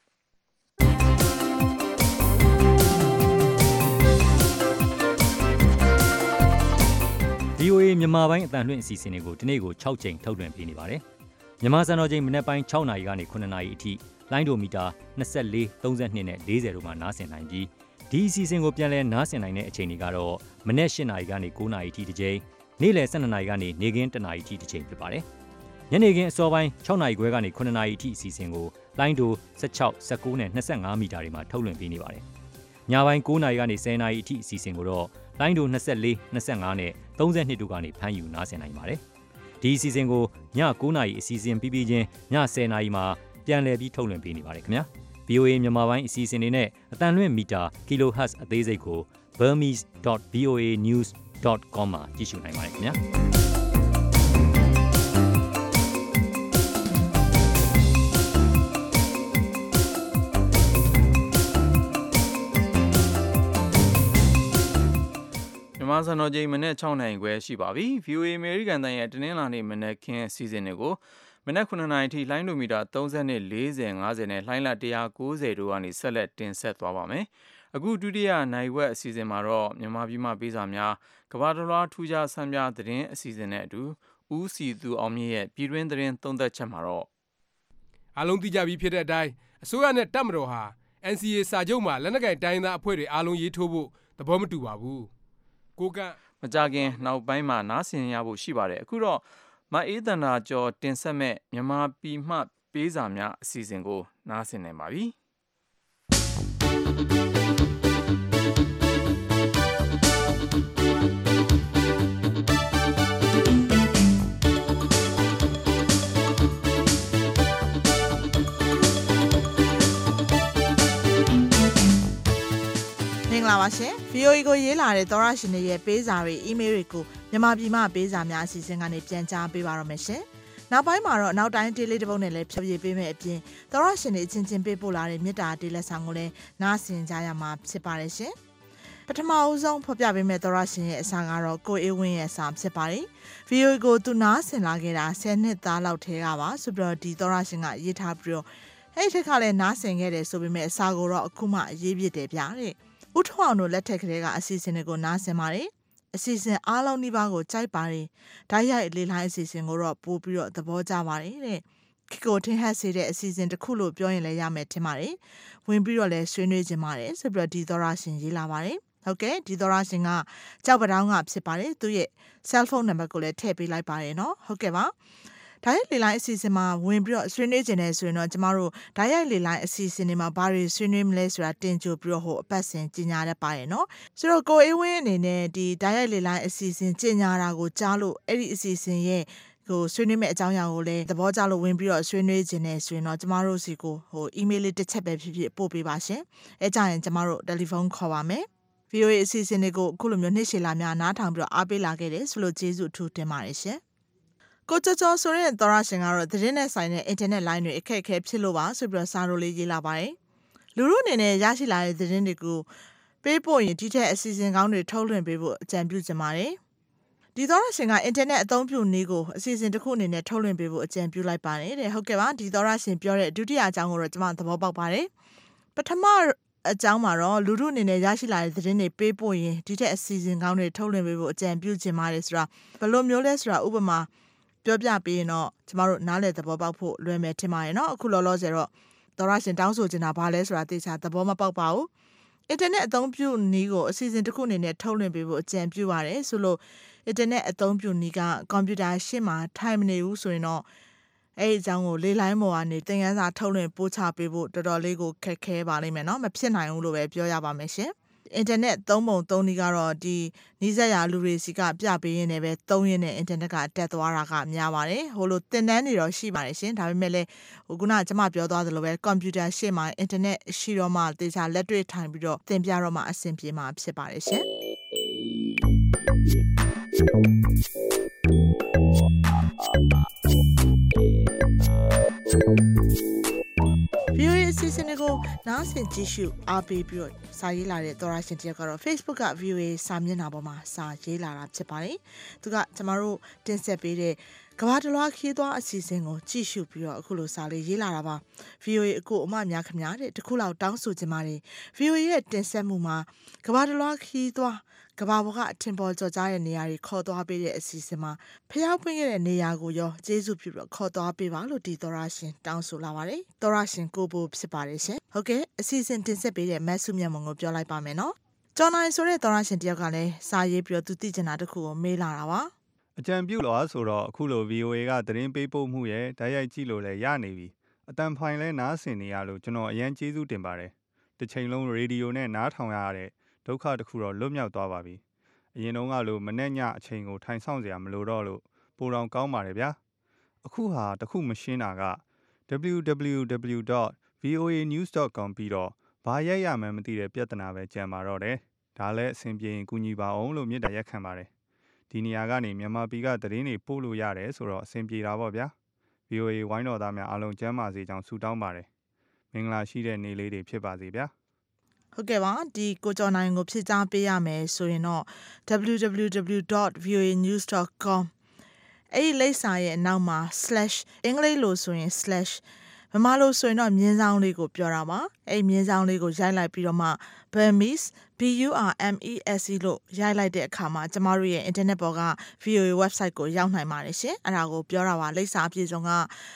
VOA မြန်မာပိုင်းအတန်လွှင့်အစီအစဉ်တွေကိုဒီနေ့ကို6ချိန်ထုတ်လွှင့်ပေးနေပါတယ်မြန်မာစံတော်ချိန်မနက်ပိုင်း6နာရီကနေ9နာရီအထိလိုင်းဒိုမီတာ24 32နဲ့40တို့မှာနားဆင်နိုင်ပြီးဒီအစီအစဉ်ကိုပြန်လည်နားဆင်နိုင်တဲ့အချိန်တွေကတော့မနက်8နာရီကနေ9နာရီအထိတစ်ချိန်နေ့လယ်12နာရီကနေနေ့ခင်း1နာရီအထိတစ်ချိန်ဖြစ်ပါတယ်ညနေခင်းအစောပိုင်း6နာရီခွဲကနေ9နာရီအထိအစီအစဉ်ကိုလိုင်းဒို16 19နဲ့25မီတာတွေမှာထုတ်လွှင့်ပေးနေပါတယ်ညပိုင်း9နာရီကနေ10နာရီအထိအစီအစဉ်ကိုတော့လိုင်းဒို24 25နဲ့32တို့ကနေဖမ်းယူနားဆင်နိုင်ပါတယ်ဒီအစီအစဉ်ကိုည9နာရီအစီအစဉ်ပြီးပြီးချင်းည10နာရီမှာပြန်လည်ပြီးထုတ်လွှင့်ပေးနေပါတယ်ခင်ဗျာ VOA မြန်မာပိုင်းအစီအစဉ်တွေနဲ့အတန်လွင့်မီတာ kHz အသေးစိတ်ကို burmese.voanews.com မှာကြည့်ရှုနိုင်ပါတယ်ခင်ဗျာမြန်မာစံတော်ချိန်မနေ့6နိုင်ခွဲရှိပါပြီ VOA အမေရိကန်တိုင်းရဲ့တင်းနှင်းလာနေမနေ့ခင်းစီစဉ်တွေကိုမနေ့9နိုင်အထိလိုင်းဒိုမီတာ30နဲ့40 50နဲ့လိုင်းလ190တို့ကနေဆက်လက်တင်ဆက်သွားပါမယ်အခုဒုတိယနိုင်ဝက်အစီအစဉ်မှာတော့မြန်မာပြည်မှာပေးစာများကဘာတလွားထူးခြားဆန်းပြသတင်းအစီအစဉ်နဲ့အတူဦးစီသူအောင်မြင့်ရဲ့ပြည်တွင်းသတင်းသုံးသပ်ချက်မှာတော့အားလုံးသိကြပြီးဖြစ်တဲ့အတိုင်းအစိုးရနဲ့တပ်မတော်ဟာ NCA စာချုပ်မှာလက်နက်ကိုင်တိုင်းသားအဖွဲ့တွေအားလုံးရေးထိုးဖို့သဘောမတူပါဘူးကိုကမကြခင်နောက်ပိုင်းမှာနားဆင်ရဖို့ရှိပါတယ်အခုတော့မအေးတန္တာကျော်တင်ဆက်မဲ့မြန်မာပြည်မှပေးစာများအစီအစဉ်ကိုနားဆင်နိုင်ပါပြီမင်္ဂလာပါရှင် VOA ကိုရေးလာတဲ့သောရရှင်တွေရဲ့ပေးစာတွေ email တွေကိုမြန်မာပြည်မှပေးစာများအစီအစဉ်ကနေပြန်ကြားပေးပါရမယ်ရှင်။နောက်ပိုင်းမှာတော့နောက်တိုင်းတေးလေးတစ်ပုဒ်နဲ့လည်းဖြည့်ပြပေးမယ်အပြင်သောရရှင်တွေအချင်းချင်းပေးပို့လာတဲ့မေတ္တာတေးလက်ဆောင်ကိုလည်းနားဆင်ကြရမှာဖြစ်ပါတယ်ရှင်။ပထမအဦးဆုံးဖော်ပြပေးမယ့်သောရရှင်ရဲ့အစာကတော့ကိုအေးဝင်းရဲ့အစာဖြစ်ပါတယ်။ VOA ကိုသူနားဆင်လာခဲ့တာ10နှစ်သားလောက်ထဲကပါဆိုပြီးတော့ဒီသောရရှင်ကရေးထားပြီးတော့အဲ့ဒီထက်ကလည်းနားဆင်ခဲ့တယ်ဆိုပေမဲ့အစာကိုတော့အခုမှရေးပြတယ်ဗျာတဲ့။ဦးထွန်းအောင်တို့လက်ထက်ကလေးကအစီအစဉ်တွေကိုနားဆင်ပါတယ်အစီအစဉ်အားလုံးဒီပါကိုကြိုက်ပါတယ်ဓာတ်ရိုက်လေလိုင်းအစီအစဉ်ကိုတော့ပို့ပြီးတော့သဘောကျပါတယ်တဲ့ခိကိုထင်ဟပ်စေတဲ့အစီအစဉ်တစ်ခုလို့ပြောရင်လည်းရမယ်ထင်ပါတယ်ဝင်ပြီးတော့လည်းဆွေးနွေးကြပါတယ်ဆိုပြီးတော့ဒီသောရရှင်ရေးလာပါတယ်ဟုတ်ကဲ့ဒီသောရရှင်ကကြောက်ပတောင်းကဖြစ်ပါတယ်သူရဲ့ cell phone number ကိုလည်းထည့်ပေးလိုက်ပါတယ်နော်ဟုတ်ကဲ့ပါဓာတ်ရိုက်လေလိုင်းအစီအစဉ်မှာဝင်ပြီးတော့ဆွေးနွေးကြတယ်ဆိုရင်တော့ကျမတို့ဓာတ်ရိုက်လေလိုင်းအစီအစဉ်တွေမှာဘာတွေဆွေးနွေးမလဲဆိုတာတင်ကြပြီးတော့ဟိုအပတ်စဉ်ကြီးညာရပါရဲ့နော်ဆိုတော့ကိုအေးဝင်းအနေနဲ့ဒီဓာတ်ရိုက်လေလိုင်းအစီအစဉ်ကြီးညာတာကိုကြားလို့အဲ့ဒီအစီအစဉ်ရဲ့ကိုဆွေးနွေးမယ့်အကြောင်းအရာကိုလည်းသဘောကျလို့ဝင်ပြီးတော့ဆွေးနွေးကြတယ်ဆိုရင်တော့ကျမတို့စီကိုဟို email လေးတစ်ချက်ပဲဖြစ်ဖြစ်ပို့ပေးပါရှင်အဲကြရင်ကျမတို့တယ်လီဖုန်းခေါ်ပါမယ် VOA အစီအစဉ်တွေကိုအခုလိုမျိုးနှိမ့်ရှည်လာများနားထောင်ပြီးတော့အားပေးလာခဲ့တယ်ဆိုလို့ကျေးဇူးအထူးတင်ပါတယ်ရှင်ကိုကျော်ဆိုတဲ့သောရရှင်ကတော့သတင်းနဲ့ဆိုင်တဲ့အင်တာနက်လိုင်းတွေအခက်အခဲဖြစ်လို့ပါဆိုပြီးတော့စာရိုးလေးရေးလာပါတယ်လူလူအနေနဲ့ရရှိလာတဲ့သတင်းတွေကိုပေးပို့ရင်ဒီထက်အစီအစဉ်ကောင်းတွေထုတ်လွှင့်ပေးဖို့အကြံပြုချင်ပါတယ်ဒီသောရရှင်ကအင်တာနက်အသုံးပြုနည်းကိုအစီအစဉ်တစ်ခုအနေနဲ့ထုတ်လွှင့်ပေးဖို့အကြံပြုလိုက်ပါတယ်တဲ့ဟုတ်ကဲ့ပါဒီသောရရှင်ပြောတဲ့ဒုတိယအကြောင်းကိုတော့ကျွန်မသဘောပေါက်ပါတယ်ပထမအကြောင်းမှာတော့လူလူအနေနဲ့ရရှိလာတဲ့သတင်းတွေပေးပို့ရင်ဒီထက်အစီအစဉ်ကောင်းတွေထုတ်လွှင့်ပေးဖို့အကြံပြုချင်ပါတယ်ဆိုတာဘယ်လိုမျိုးလဲဆိုတာဥပမာပြောပြပေးရင်တော့ကျမတို့နားလည်သဘောပေါက်ဖို့လွယ်မယ်ထင်ပါတယ်နော်အခုလောလောဆယ်တော့သောရရှင်တောင်းဆိုချင်တာဘာလဲဆိုတာသိချာသဘောမပေါက်ပါဘူးအင်တာနက်အသုံးပြုနည်းကိုအစီအစဉ်တစ်ခုအနေနဲ့ထုတ်လွှင့်ပေးဖို့အကြံပြုပါတယ်ဆိုလို့အင်တာနက်အသုံးပြုနည်းကကွန်ပျူတာရှေ့မှာထိုင်မနေဘူးဆိုရင်တော့အဲ့ဒီအကြောင်းကိုလေးလိုင်းပေါ်ကနေသင်ခန်းစာထုတ်လွှင့်ပို့ချပေးဖို့တော်တော်လေးကိုခက်ခဲပါလိမ့်မယ်နော်မဖြစ်နိုင်ဘူးလို့ပဲပြောရပါမယ်ရှင်အင်တာနက်သုံးပုံသုံးနည်းကတော့ဒီနီးစပ်ရာလူတွေစီကပြပေးရင်းနဲ့ပဲသုံးရင်းနဲ့အင်တာနက်ကတက်သွားတာကများပါတယ်ဟိုလိုသင်တန်းတွေတော့ရှိပါတယ်ရှင်ဒါပေမဲ့လည်းဟိုခုနကကျွန်မပြောသွားသလိုပဲကွန်ပျူတာရှေ့မှာအင်တာနက်ရှိတော့မှတေချာလက်တွေ့ထိုင်ပြီးတော့သင်ပြတော့မှအဆင်ပြေမှာဖြစ်ပါတယ်ရှင်VOA အစီအစဉ်ကိုနားဆင်ကြည့်ရှုအားပေးပြီးတော့စာရေးလာတဲ့သောရရှင်တယောက်ကတော့ Facebook က VOA စာမျက်နှာပေါ်မှာစာရေးလာတာဖြစ်ပါတယ်။သူကကျမတို့တင်ဆက်ပေးတဲ့ကမ္ဘာတလွှားခီးသွားအစီအစဉ်ကိုကြည့်ရှုပြီးတော့အခုလိုစာလေးရေးလာတာပါ။ VOA အကိုအမများခင်ဗျာတဲ့တခုလောက်တောင်းဆိုချင်ပါတယ်။ VOA ရဲ့တင်ဆက်မှုမှာကမ္ဘာတလွှားခီးသွားကဘာပေါ်ကအထင်ပေါ်ကျော်ကြားတဲ့နေရာတွေခေါ်သွားပေးတဲ့အစီအစဉ်မှာဖျောက်ပွင့်ခဲ့တဲ့နေရာကိုရောကျေးဇူးပြုပြီးခေါ်သွားပေးပါလို့ဒီသောရရှင်တောင်းဆိုလာပါတယ်။သောရရှင်ကိုပိုဖြစ်ပါတယ်ရှင်။ဟုတ်ကဲ့အစီအစဉ်တင်ဆက်ပေးတဲ့မတ်စုမြတ်မုံကိုပြောလိုက်ပါမယ်နော်။ကျော်နိုင်ဆိုတဲ့သောရရှင်တယောက်ကလည်းစာရေးပြီးတော့သူသိချင်တာတခုကိုမေးလာတာပါ။အကြံပြုလို့ဆိုတော့အခုလို VOA ကသတင်းပေးပို့မှုရဲ့ဓာတ်ရိုက်ကြည့်လို့လည်းရနေပြီ။အတန်ဖိုင်လဲနားဆင်နေရလို့ကျွန်တော်အရန်ကျေးဇူးတင်ပါတယ်တစ်ချိန်လုံးရေဒီယိုနဲ့နားထောင်ရတဲ့ဒုက္ခတစ်ခုတော့လွတ်မြောက်သွားပါပြီအရင်တုန်းကလို့မနေ့ညအချိန်ကိုထိုင်ဆောင်စရာမလိုတော့လို့ပိုတောင်ကောင်းပါတယ်ဗျာအခုဟာတခုမရှင်းတာက www.voanews.com ပြီးတော့ဘာရိုက်ရမှန်းမသိတဲ့ပြဿနာပဲကြံပါတော့တယ်ဒါလည်းအဆင်ပြေရင်ကူညီပါအောင်လို့မြစ်တာရက်ခံပါတယ်ဒီနေရာကနေမြန်မာပြည်ကသတင်းတွေပို့လို့ရတယ်ဆိုတော့အဆင်ပြေတာပေါ့ဗျာ VOA ဝိုင်းတော်သားများအားလုံးကျမ်းမာစေကြောင်းဆုတောင်းပါတယ်မင်္ဂလာရှိတဲ့နေ့လေးတွေဖြစ်ပါစေဗျာဟုတ်ကဲ့ပါဒီကိုကျော်နိုင်ကိုဖြစ်ကြားပေးရမယ်ဆိုရင်တော့ www.voanews.com အဲ့ဒီလိပ်စာရဲ့အနောက်မှာ / အင်္ဂလိပ်လိုဆိုရင် / ဗမာလိုဆိုရင်တော့မြင်းဆောင်လေးကိုပြောတာပါအဲ့မြင်းဆောင်လေးကိုရိုက်လိုက်ပြီးတော့မှ Burmese BURMESE လို့ရိုက်လိုက်တဲ့အခါမှာကျမတို့ရဲ့ internet ပေါ်က VOA website ကိုရောက်နိုင်ပါတယ်ရှင်အဲ့ဒါကိုပြောတာပါလိပ်စာအပြည့်စုံက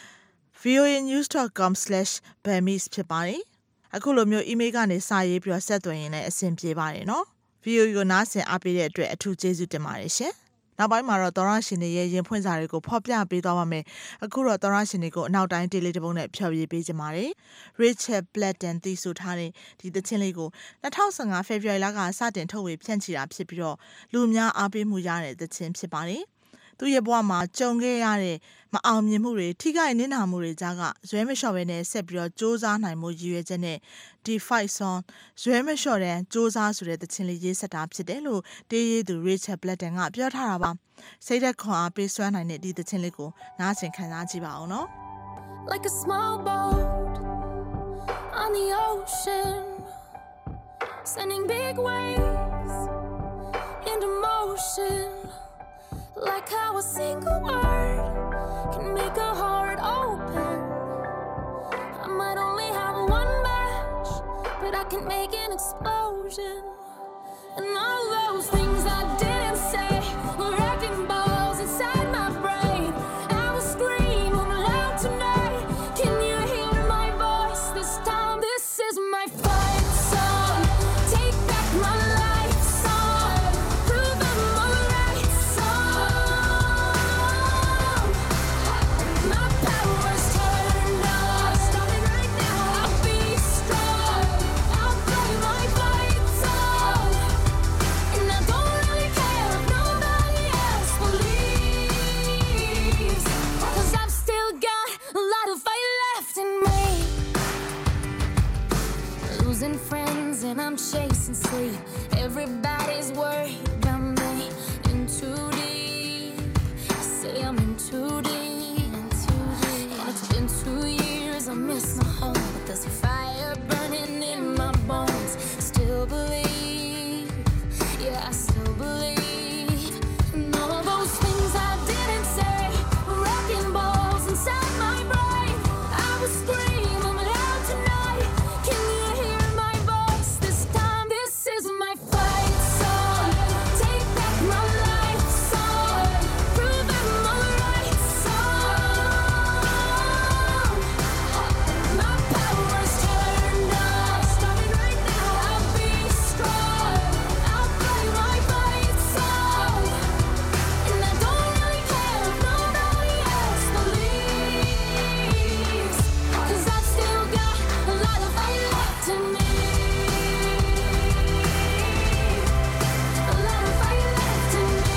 voanews.com/burmese ဖြစ်ပါတယ်အခုလိုမျိုး email ကနေစာရေးပြီးတော့ဆက်သွယ်ရင်လည်းအဆင်ပြေပါတယ်နော် VOA ကိုနားဆင်အားပေးတဲ့အတွက်အထူးကျေးဇူးတင်ပါတယ်ရှင်နောက်ပိုင်းမှာတော့သောရရှင်တွေရဲ့ရင်ဖွင့်စာတွေကိုဖော်ပြပေးသွားပါမယ်အခုတော့သောရရှင်တွေကိုအနောက်တိုင်းဒေးလေးတစ်ပုဒ်နဲ့ဖျော်ဖြေပေးကြပါမယ် Richard Platten တည်ဆိုထားတဲ့ဒီသချင်းလေးကို2015 February လကစတင်ထုတ်ဝေဖြန့်ချီတာဖြစ်ပြီးတော့လူများအားပေးမှုရတဲ့သချင်းဖြစ်ပါတယ်သူရဲ့ဘဝမှာကြုံခဲ့ရတဲ့မအောင်မြင်မှုတွေထိခိုက်နစ်နာမှုတွေကြားကဇွဲမလျှော့ပဲနဲ့ဆက်ပြီးတော့စ조사နိုင်မှုရည်ရွယ်ချက်နဲ့ဒီ fight song ဇွဲမလျှော့တဲ့စ조사ဆိုတဲ့သချင်းလေးရေးဆက်တာဖြစ်တယ်လို့တေးရေးသူ Richard Platten ကပြောထားတာပါစိတ်သက်ခွန်အားပေးစွမ်းနိုင်တဲ့ဒီသချင်းလေးကိုနားဆင်ခံစားကြည့်ပါအောင်နော် Like a small boat on the ocean sending big waves into motion Like how a single word can make a heart open I might only have one match But I can make an explosion And all those things I didn't say Were wrecking balls inside my brain I will scream loud tonight Can you hear my voice this time? This is my fight song Take back my life song Prove I'm alright song My power's turned on Starting right now I'll be strong I'll play my fight song And I don't really care if nobody else believes Cause I've still got a lot of fight left in me Losing friends and I'm chasing sleep Everybody's worried about me In too deep Say I'm in too deep And it's been 2 years I miss my home But there's a fire burning in my bones Still believe Yeah, I still believe And all those things I didn't say Were wrecking balls inside my brain I will scream loud tonight Can you hear my voice this time? This is my fight song Take back my life song Prove I'm alright song My power's turned on Starting right now I'll be strong I'll play my fight song And I don't really care if nobody else believes Cause I've still got a lot of fight left in me A lot of fight left in me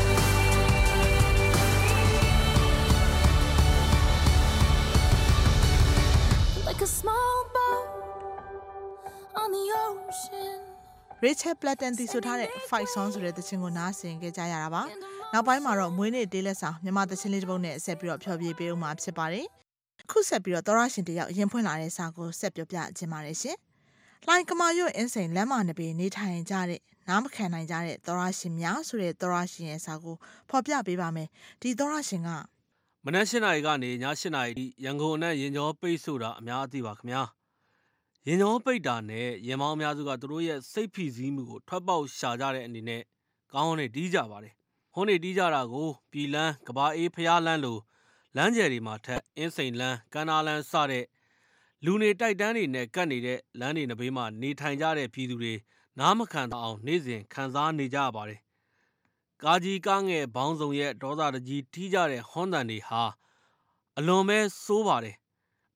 Like a small boat on the ocean Richard Platten တည်ဆိုထားတဲ့ fight song ဆိုတဲ့သချင်းကိုနားဆင်ကြကြရတာပါနောက်ပိုင်းမှာတော့မွေးနေ့တေးလက်ဆောင်မြန်မာသချင်းလေးတစ်ပုဒ်နဲ့ဆက်ပြီးတော့ဖျော်ဖြေပေးဦးမှာဖြစ်ပါတယ်အခုဆက်ပြီးတော့သောရရှင်တယောက်ရင်ဖွင့်လာတဲ့စာကိုဆက်ပြောပြခြင်းပါတယ်ရှင်လိုင်းကမာရွတ်အင်းစိန်လမ်းမနဘေးနေထိုင်ကြတဲ့နားမခံနိုင်ကြတဲ့သောရရှင်များဆိုတဲ့သောရရှင်ရဲ့စာကိုဖော်ပြပေးပါမယ်ဒီသောရရှင်ကမနက်၈ နာရီကနေည၈ နာရီထိရန်ကုန်အနှံ့ရင်ကျော်ပိတ်ဆိုတာအများအသိပါခင်ဗျာရင်ကျော်ပိတ်တာနဲ့ရင်မောင်းအများစုကသူတို့ရဲ့စိတ်ဖိစီးမှုကိုထွက်ပေါက်ရှာကြတဲ့အနေနဲ့ကောင်းနေတီးကြပါတယ်ဟိုးနေတီးကြတာကိုပြည်လန်းကဘာအေးဖျားလန်းလိုလမ်းကျယ်တွေမှာထက်အင်းစိန်လန်းကန္နာလန်းစတဲ့လူနေတိုက်တန်းတွေနဲ့ကတ်နေတဲ့လမ်းတွေနဘေးမှာနေထိုင်ကြတဲ့ပြည်သူတွေနားမခံအောင်နေ့စဉ်ခံစားနေကြရပါတယ်ကာကြီးကားငယ်ဘောင်းဆောင်ရဲ့ဒေါသတကြီးထီးကြတဲ့ဟွန်းတန်တွေဟာအလွန်ပဲစိုးပါတယ်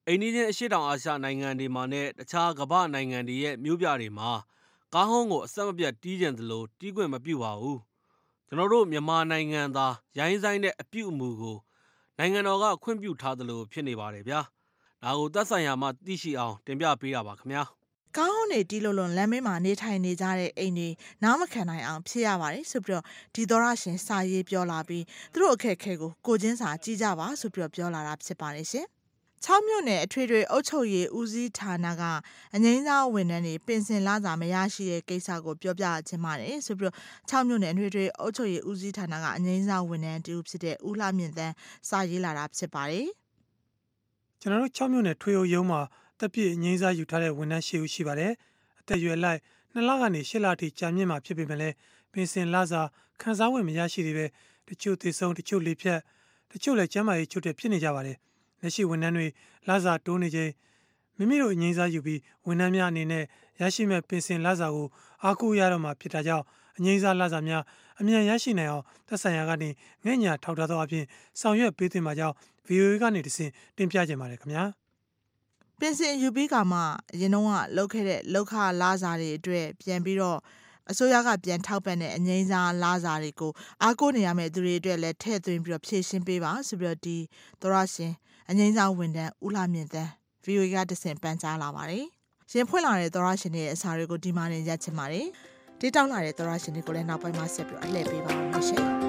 အိန္ဒိယအရှေ့တောင်အာရှနိုင်ငံတွေမှာနဲ့တခြားကမ္ဘာနိုင်ငံတွေရဲ့မြို့ပြတွေမှာကားဟောင်းကိုအဆက်မပြတ်တီးကြံသလိုတီးခွင့်မပြုပါဘူးကျွန်တော်တို့မြန်မာနိုင်ငံသားရိုင်းဆိုင်တဲ့အပြုအမူကိုနိုင်ငံတော်ကခွင့်ပြုထားသလိုဖြစ်နေပါတယ်ဗျာဒါကိုသက်ဆိုင်ရာမှသိရှိအောင်တင်ပြပေးတာပါခင်ဗျာကောင်းနေတီးလို့လွန်လမ်းမေးမှာနေထိုင်နေကြတဲ့အိမ်တွေနားမခံနိုင်အောင်ဖြစ်ရပါတယ်ဆိုပြီးတော့ဒီသောရရှင်စာရေးပြောလာပြီးသူတို့အခက်အခဲကိုချင်းစာကြည့်ကြပါဆိုပြီးတော့ပြောလာတာဖြစ်ပါတယ်ရှင်6မြို့နယ်အထွေထွေအုပ်ချုပ်ရေးဦးစီးဌာနကအငိမ့်စားဝန်ထမ်းတွေပင်စင်လစာမရရှိတဲ့ကိစ္စကိုပြောပြခြင်းပါတယ်ဆိုပြီးတော့6မြို့နယ်အထွေထွေအုပ်ချုပ်ရေးဦးစီးဌာနကအငိမ့်စားဝန်ထမ်းတူဖြစ်တဲ့ဦးလှမြင့်သန်းစာရေးလာတာဖြစ်ပါတယ်ကျွန်တော်တို့6မြို့နယ်ထွေအုပ်ရုံးမှာတက်ပြည့်ငိမ့်စားယူထားတဲ့ဝန်ထမ်း10ဦးရှိပါတယ်အသက်အရွယ်လိုက်2လကနေ8လအထိကြာမြင့်မှာဖြစ်ပေမဲ့လည်းပင်စင်လစာခန်းစားဝင်မရရှိသေးပဲတချို့သေဆုံးတချို့လေဖြတ်တချို့လည်းကျန်းမာရေးချို့တဲ့ဖြစ်နေကြပါတယ်လက်ရှိဝန်ထမ်းတွေလစာတိုးနေချိန်မိမိတို့အငိမ့်စားယူပြီးဝန်ထမ်းများအနေနဲ့ရရှိမဲ့ပင်စင်လစာကိုအားကိုးရတော့မှာဖြစ်တာကြောင့်အငိမ့်စားလစာများအမြန်ရရှိနိုင်အောင်သက်ဆိုင်ရာကနေငှက်ညာထောက်ထားသောအပြင်ဆောင်ရွက်ပေးသင့်ပါကြောင်း VOA ကနေတဆင့်တင်ပြကြပါတယ်ခင်ဗျာပင်စင်ယူပြီးကမှရင်တော့လောက်ခဲ့တဲ့လောက်ခလစာတွေအတွက်ပြန်ပြီးတော့အစိုးရကပြန်ထောက်ပံ့တဲ့အငိမ့်စားလစာတွေကိုအားကိုးနေရမယ့်သူတွေအတွက်လည်းထည့်သွင်းပြီးတော့ဖြည့်ရှင်းပေးပါဆိုပြီးတော့ဒီသောရရှင်အငိမ့်စားဝန်ထမ်းဦးလှမြင့်သန်း VOA ကတဆင့်ပန်ကြားလာပါတယ်။ရင်ဖွင့်လာတဲ့သောရရှင်ရဲ့အစာတွေကိုဒီမှာနေရချင်ပါတယ်။ဒီတောက်လာတဲ့သောရရှင်တွေကိုလည်းနောက်ပိုင်းမှာဆက်ပြီးတော့အလှည့်ပေးပါမယ်ရှင်။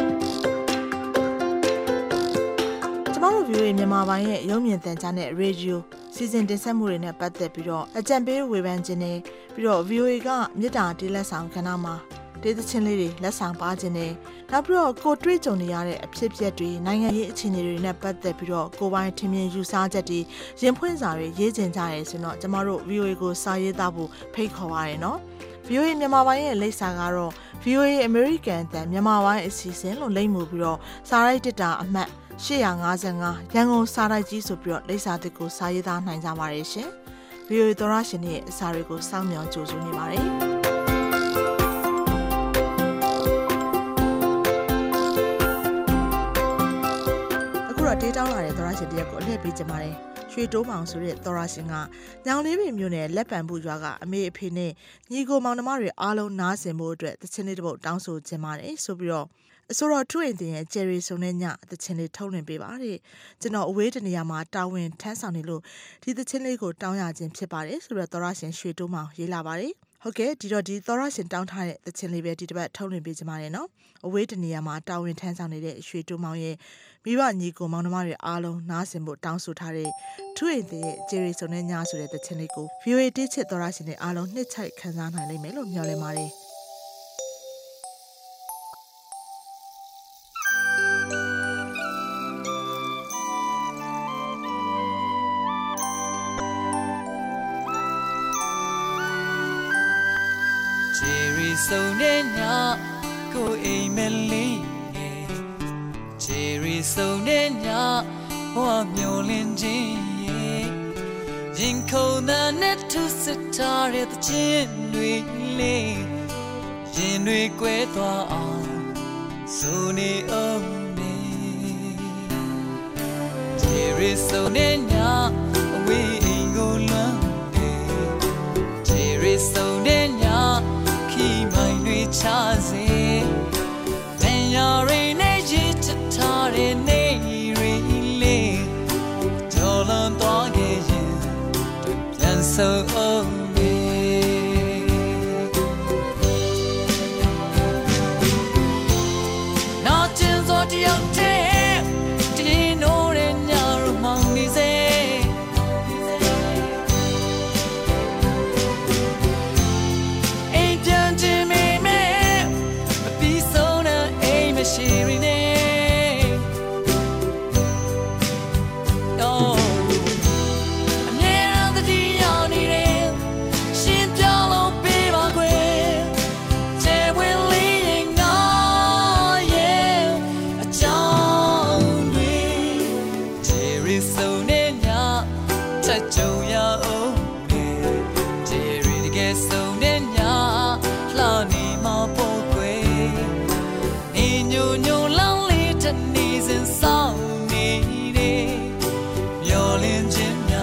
ကျမတို့ VOA မြန်မာပိုင်းရဲ့ရုပ်မြင်သံကြားနဲ့ Radio စီစဉ်တင်ဆက်မှုတွေနဲ့ပတ်သက်ပြီးတော့အကြံပေးဝေဖန်ခြင်းနဲ့ပြီးတော့ VOA ကမြစ်တာတီးလက်ဆောင်ကဏ္ဍမှာဒေသချင်းလေးတွေလက်ဆောင်ပါခြင်းနဲ့နောက်ပြီးတော့ကိုတွေ့ကြုံနေရတဲ့အဖြစ်အပျက်တွေနိုင်ငံရေးအခြေအနေတွေနဲ့ပတ်သက်ပြီးတော့ကိုပိုင်းထင်မြင်ယူဆချက်တွေရင်ဖွင့်စာတွေရေးကျင်ကြရဲဆိုတော့ကျမတို့ VOA ကိုစာရေးသားဖို့ဖိတ်ခေါ်ပါရနော် VOA မြန်မာပိုင်းရဲ့လိပ်စာကတော့ VOA American တန်မြန်မာပိုင်းအစီအစဉ်လို့လိပ်မှုပြီးတော့စာရိုက်တစ်တာအမှတ်855ရန်ကုန်စာရိုက်ကြီးဆိုပြီးတော့လိပ်စာတစ်ကိုစာရေးသားနိုင်ကြပါရဲ့ရှင် VOA သောရရှင်ရဲ့အစာတွေကိုစောင့်မျှော်ကြိုဆိုနေပါတယ်ဒေးတောင်းလာတဲ့သောရရှင်တရက်ကိုအလှည့်ပေးကြပါတယ်ရွှေတိုးမောင်ဆိုတဲ့သောရရှင်ကညောင်လေးပင်မြို့နယ်လက်ပံပူရွာကအမေအဖေနဲ့ညီကိုမောင်နှမတွေအားလုံးနားဆင်ဖို့အတွက်သချင်းလေးတစ်ပုဒ်တောင်းဆိုခြင်းပါတယ်ဆိုပြီးတော့အစိုးရထူအိမ်တင်ရဲ့ဂျယ်ရီဆုံတဲ့ညသချင်းလေးထုတ်လွှင့်ပေးပါတဲ့ကျွန်တော်အဝေးတနေရာမှာတာဝန်ထမ်းဆောင်နေလို့ဒီသချင်းလေးကိုတောင်းရခြင်းဖြစ်ပါတယ်ဆိုတော့သောရရှင်ရွှေတိုးမောင်ရေးလာပါတယ်ဟုတ်ကဲ့ဒီတော့ဒီသောရရှင်တောင်းထားတဲ့သချင်းလေးပဲဒီတစ်ပတ်ထုတ်လွှင့်ပေးကြပါရနော်အဝေးတနေရာမှာတာဝန်ထမ်းဆောင်နေတဲ့ရွှေတိုးမောင်ရဲ့မိဘညီကိုမောင်နှမတွေအားလုံးနားဆင်ဖို့တောင်းဆိုထားတဲ့ထူအိမ်တင်ရဲ့ဂျယ်ရီဆုံတဲ့ညဆိုတဲ့သချင်းလေးကို VOA တိချစ်သောရရှင်တွေအားလုံးနှစ်ချိုက်ခံစားနိုင်လိမ့်မယ်လို့မျှော်လင့်ပါတယ် So nenya ko emeli Cherry so nenya wa myolin jin yin ko na net to sitare the chin nui le yin nui kwe twa aw so ni om me Cherry so nenya we ain't go long Cherry so nenya my new chazi then your energy to tare nei really jolan toge you plan so me not just what you take didn't know that you're among these sharing it no I'm near the dion it shin jalo be my queen say we're leading on yeah a john we Jerry so nenya tacho ya oh Jerry to get so nenya la ni ma po Nyo lonely to knees and song needed. You're in Jim.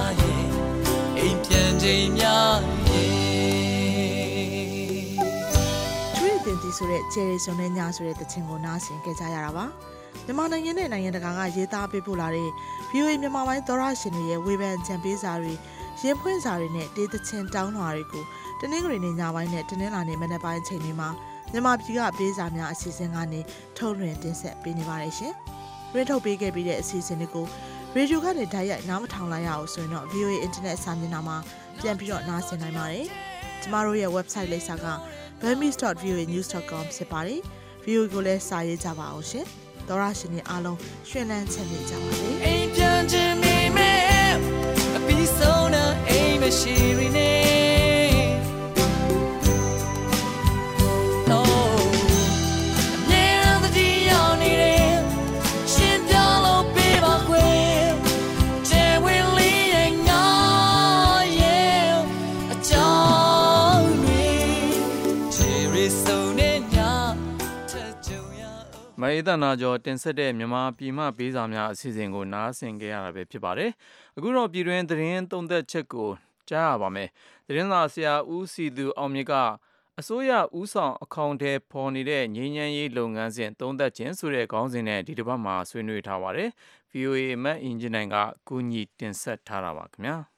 ဆိုတဲ့ကျယ်ရီစုံတဲ့ညဆိုတဲ့သချင်းကိုနားဆင်ကြရတာပါမြန်မာနိုင်ငံနဲ့နိုင်ငံတကာကရေးသားပေးပို့လာတဲ့ VOA မြန်မာပိုင်းသောရရှင်တွေရဲ့ဝေဖန်ကြံပေးစာတွေရင်ဖွင့်စာတွေနဲ့တေးသချင်းတောင်းလွှာတွေကိုတနင်္ဂနွေနေ့ညပိုင်းနဲ့တနင်္လာနေ့မနက်ပိုင်းအချိန်တွေမှာမြန်မာပြည်ကပေးစာများအစီအစဉ်ကနေထုတ်လွှင့်တင်ဆက်ပေးနေပါတယ်ရှင်။ရင်းထုတ်ပေးခဲ့ပြီးတဲ့အစီအစဉ်တွေကိုရေဒီယိုကနေတိုက်ရိုက်နားမထောင်လိုက်ရအောင်ဆိုရင်တော့ VOA Internet စာမျက်နှာမှာပြန်ပြီးတော့နားဆင်နိုင်ပါတယ်။ကျမတို့ရဲ့ website လိပ်စာက burmese.voanews.com ဖြစ်ပါတယ်။ VOA ကိုလည်းစာရေးကြပါအောင်ရှင်။သောရရှင်တွေအားလုံးရွှင်လန်းချမ်းမြေ့ကြပါစေ။အိမ်ပြန်ခြင်းမိမဲ့အပီးဆုံးတဲ့အိမ်မရှိရနေမအေးသနာကျော်တင်ဆက်တဲ့မြန်မာပြည်မှပေးစာများအစီအစဉ်ကိုနားဆင်ကြရတာပဲဖြစ်ပါတယ်။အခုတော့ပြည်တွင်းသတင်းသုံးသပ်ချက်ကိုကြားရပါမယ်။သတင်းစာဆရာဦးစီသူအောင်မြင့်ကအစိုးရဦးဆောင်အကောင့်ထဲပေါ်နေတဲ့ငြိမ်းချမ်းရေးလုပ်ငန်းစဉ်သုံးသပ်ခြင်းဆိုတဲ့ခေါင်းစဉ်နဲ့ဒီတစ်ပတ်မှာဆွေးနွေးထားပါတယ်။ VOA မတ်အင်ဂျင်နိုင်ကကူညီတင်ဆက်ထားတာပါခင်ဗျာ။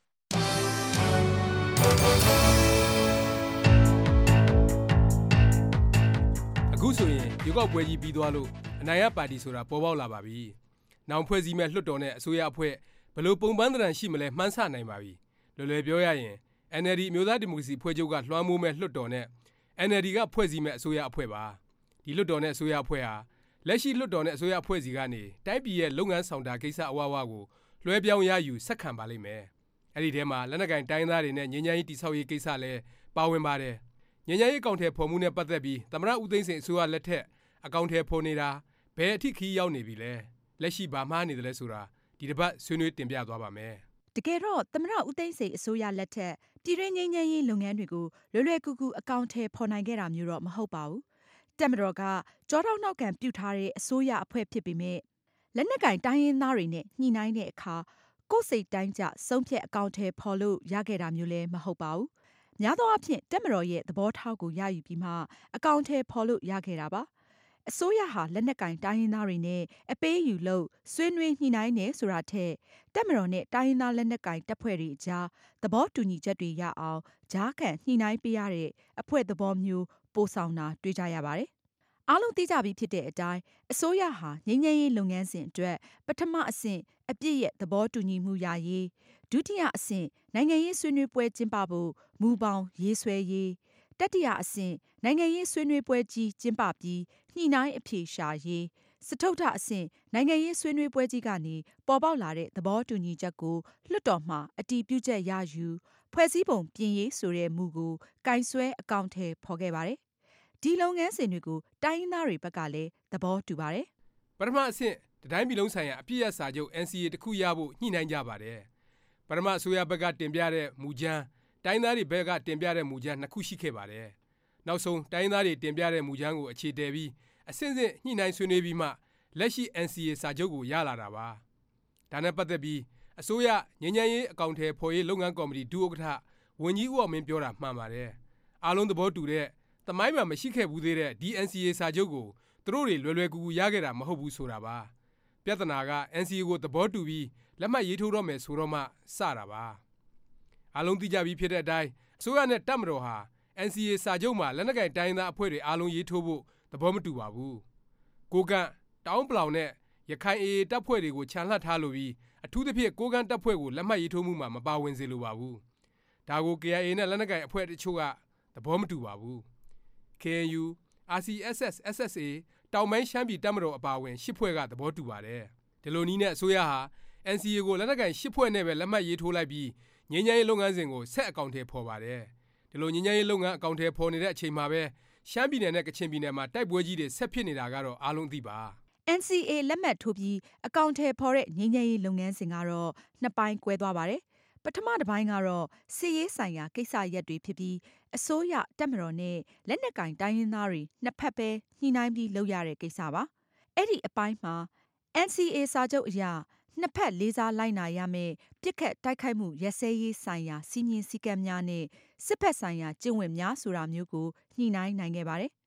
အခုဆိုရင်ရွေးကောက်ပွဲကြီးပြီးသွားလို့အနိုင်ရပါတီဆိုတာပေါ်ပေါက်လာပါပြီ။နောင်ဖွဲ့စည်းမဲ့လွှတ်တော်နဲ့အစိုးရအဖွဲ့ဘယ်လိုပုံပန်းသဏ္ဍာန်ရှိမလဲမှန်းဆနိုင်ပါပြီ။လွယ်လွယ်ပြောရရင် NLD အမျိုးသားဒီမိုကရေစီဖွဲ့ချုပ်ကလွှမ်းမိုးမဲ့လွှတ်တော်နဲ့ NLD ကဖွဲ့စည်းမဲ့အစိုးရအဖွဲ့ပါ။ဒီလွှတ်တော်နဲ့အစိုးရအဖွဲ့ဟာလက်ရှိလွှတ်တော်နဲ့အစိုးရအဖွဲ့စီကနေတိုင်းပြည်ရဲ့လုပ်ငန်းဆောင်တာကိစ္စအဝဝကိုလွှဲပြောင်းရယူဆက်ခံပါလိမ့်မယ်။အဲ့ဒီထဲမှာလက်နက်ကင်တိုင်းသားတွေနဲ့ငြိမ်းချမ်းရေးတည်ဆောက်ရေးကိစ္စလည်းပါဝင်ပါတယ်။ငြိမ်းချမ်းရေးအကောင့်ထဲပေါ်မှုနဲ့ပတ်သက်ပြီးသမ္မတဦးသိန်းစိန်အစိုးရလက်ထက်အကောင့်ထဲပေါ်နေတာဘယ်အထိခီးရောက်နေပြီလဲလက်ရှိဘာမှားနေတယ်လဲဆိုတာဒီတစ်ပတ်ဆွေးနွေးတင်ပြသွားပါမယ်တကယ်တော့သမ္မတဦးသိန်းစိန်အစိုးရလက်ထက်ပြည်တွင်းငြိမ်းချမ်းရေးလုပ်ငန်းတွေကိုလွယ်လွယ်ကူကူအကောင့်ထဲပေါ်နိုင်ခဲ့တာမျိုးတော့မဟုတ်ပါဘူးတပ်မတော်ကကြောထောက်နောက်ခံပြုထားတဲ့အစိုးရအဖွဲ့ဖြစ်ပေမဲ့လက်နက်ကင်တိုင်းရင်းသားတွေနဲ့ညှိနှိုင်းတဲ့အခါကိုယ်စိတ်တိုင်းကျဆုံးဖြတ်အကောင့်ထဲပေါ်လို့ရခဲ့တာမျိုးလည်းမဟုတ်ပါဘူးများသောအားဖြင့်တပ်မတော်ရဲ့သဘောထားကိုရယူပြီးမှအကောင့်ထဲပေါ်လို့ရခဲ့တာပါအစိုးရဟာလက်နက်ကင်တိုင်းရင်းသားတွေနဲ့အပေးယူလို့ဆွေးနွေးညှိနှိုင်းနေဆိုတာထက်တပ်မတော်နဲ့တိုင်းရင်းသားလက်နက်ကင်တပ်ဖွဲ့တွေအကြားသဘောတူညီချက်တွေရအောင်ကြားခံညှိနှိုင်းပေးရတဲ့အဖွဲ့သဘောမျိုးပိုဆောင်တာတွေ့ကြရပါတယ်။အားလုံးသိကြပြီးဖြစ်တဲ့အတိုင်းအစိုးရဟာငြိမ်းချမ်းရေးလုပ်ငန်းစဉ်အတွက်ပထမအဆင့်အပြည့်ရဲ့သဘောတူညီမှုရရေးဒုတိယအဆင့်နိုင်ငံရေးဆွေးနွေးပွဲကျင်းပဖို့မူပေါင်းရေးဆွဲရေးတတိယအဆင့်နိုင်ငံရေးဆွေးနွေးပွဲကြီးကျင်းပပြီးညှိနှိုင်းအဖြေရှာရေးစတုတ္ထအဆင့်နိုင်ငံရေးဆွေးနွေးပွဲကြီးကနေပေါ်ပေါက်လာတဲ့သဘောတူညီချက်ကိုလွှတ်တော်မှာအတည်ပြုချက်ရယူဖွဲ့စည်းပုံပြင်ရေးဆိုတဲ့မူကိုကိုင်စွဲအကောင့်ထဲပေါ်ခဲ့ပါတယ်။ဒီလုပ်ငန်းစဉ်တွေကိုတိုင်းရင်းသားတွေဘက်ကလည်းသဘောတူပါတယ်။ပထမအဆင့်တိုင်းပြည်လုံးဆိုင်ရာအပြည့်အစာချုပ် NCA တခုရဖို့ညှိနှိုင်းကြပါတယ်။ပထမအစိုးရဘက်ကတင်ပြတဲ့မူကြမ်းတိုင်းသားတွေဘက်ကတင်ပြတဲ့မူကြမ်းနှစ်ခုရှိခဲ့ပါတယ်။နောက်ဆုံးတိုင်းသားတွေတင်ပြတဲ့မူကြမ်းကိုအခြေတည်ပြီးအဆင့်ဆင့်ညှိနှိုင်းဆွေးနွေးပြီးမှလက်ရှိ NCA စာချုပ်ကိုရလာတာပါ။ဒါနဲ့ပတ်သက်ပြီးအစိုးရငြိမ်းချမ်းရေးအကောင့်ထဲဖော်ရေးလုပ်ငန်းကော်မတီဒုဥက္ကဋ္ဌဝန်ကြီးဦးအောင်မင်းပြောတာမှန်ပါတယ်။အားလုံးသဘောတူတဲ့သမိုင်းမှာမရှိခဲ့ဘူးသေးတဲ့ NCA စာချုပ်ကိုသူတို့တွေလွယ်လွယ်ကူကူရခဲ့တာမဟုတ်ဘူးဆိုတာပါ။ပြဿနာက NCA ကိုသဘောတူပြီးလက်မှတ်ရေးထိုးတော့မယ်ဆိုတော့မှစတာပါ။အားလုံးသိကြပြီးဖြစ်တဲ့အတိုင်းအစိုးရနဲ့တပ်မတော်ဟာ NCA စာချုပ်မှာလက်နက်ကိုင်တိုင်းသားအဖွဲ့တွေအားလုံးရေးထိုးဖို့သဘောမတူပါဘူး။ကိုကန့်တောင်းပလောင်နဲ့ရခိုင် AA တပ်ဖွဲ့တွေကိုခြံလှပ်ထားလို့ပြီးအထူးသဖြင့်ကိုကန့်တပ်ဖွဲ့ကိုလက်မှတ်ရေးထိုးမှုမှာမပါဝင်စေလိုပါဘူး။ဒါကို KIA နဲ့လက်နက်ကိုင်အဖွဲ့တချို့ကသဘောမတူပါဘူး။ KNU, RCSS, SSA တောင်ပိုင်းရှမ်းပြည်တပ်မတော်အပါအဝင်10ဖွဲ့ကသဘောတူပါတယ်။ဒီလိုနည်းနဲ့အစိုးရဟာ NCA ကိုလက်နက်ကိုင်10ဖွဲ့နဲ့ပဲလက်မှတ်ရေးထိုးလိုက်ပြီးငြိမ်းချမ်းရေးလုပ်ငန်းစဉ်ကိုဆက်အကောင့်ထဲပေါ်ပါတယ်။ဒီလိုငြိမ်းချမ်းရေးလုပ်ငန်းအကောင့်ထဲပေါ်နေတဲ့အချိန်မှာပဲရှမ်းပြည်နယ်နဲ့ကချင်ပြည်နယ်မှာတိုက်ပွဲကြီးတွေဆက်ဖြစ်နေတာကတော့အားလုံးသိပါ။ NCA လက်မှတ်ထိုးပြီးအကောင့်ထဲပေါ်တဲ့ငြိမ်းချမ်းရေးလုပ်ငန်းစဉ်ကတော့နှစ်ပိုင်းကွဲသွားပါတယ်။ပထမတစ်ပိုင်းကတော့စစ်ရေးဆိုင်ရာကိစ္စရပ်တွေဖြစ်ပြီးအစိုးရတပ်မတော်နဲ့လက်နက်ကင်တိုင်းရင်းသားတွေနှစ်ဖက်ပဲညှိနှိုင်းပြီးလုပ်ရတဲ့ကိစ္စပါ။အဲ့ဒီအပိုင်းမှာ NCA စာချုပ်အရနှစ်ဖက်လေးစားလိုက်နာရမယ့်ပစ်ခတ်တိုက်ခိုက်မှုရပ်စဲရေးဆိုင်ရာစည်းမျဉ်းစည်းကမ်းများနဲ့စစ်ဖက်ဆိုင်ရာကျင့်ဝတ်များဆိုတာမျိုးကိုညှိနှိုင်းနိုင်ခဲ့ပါတယ်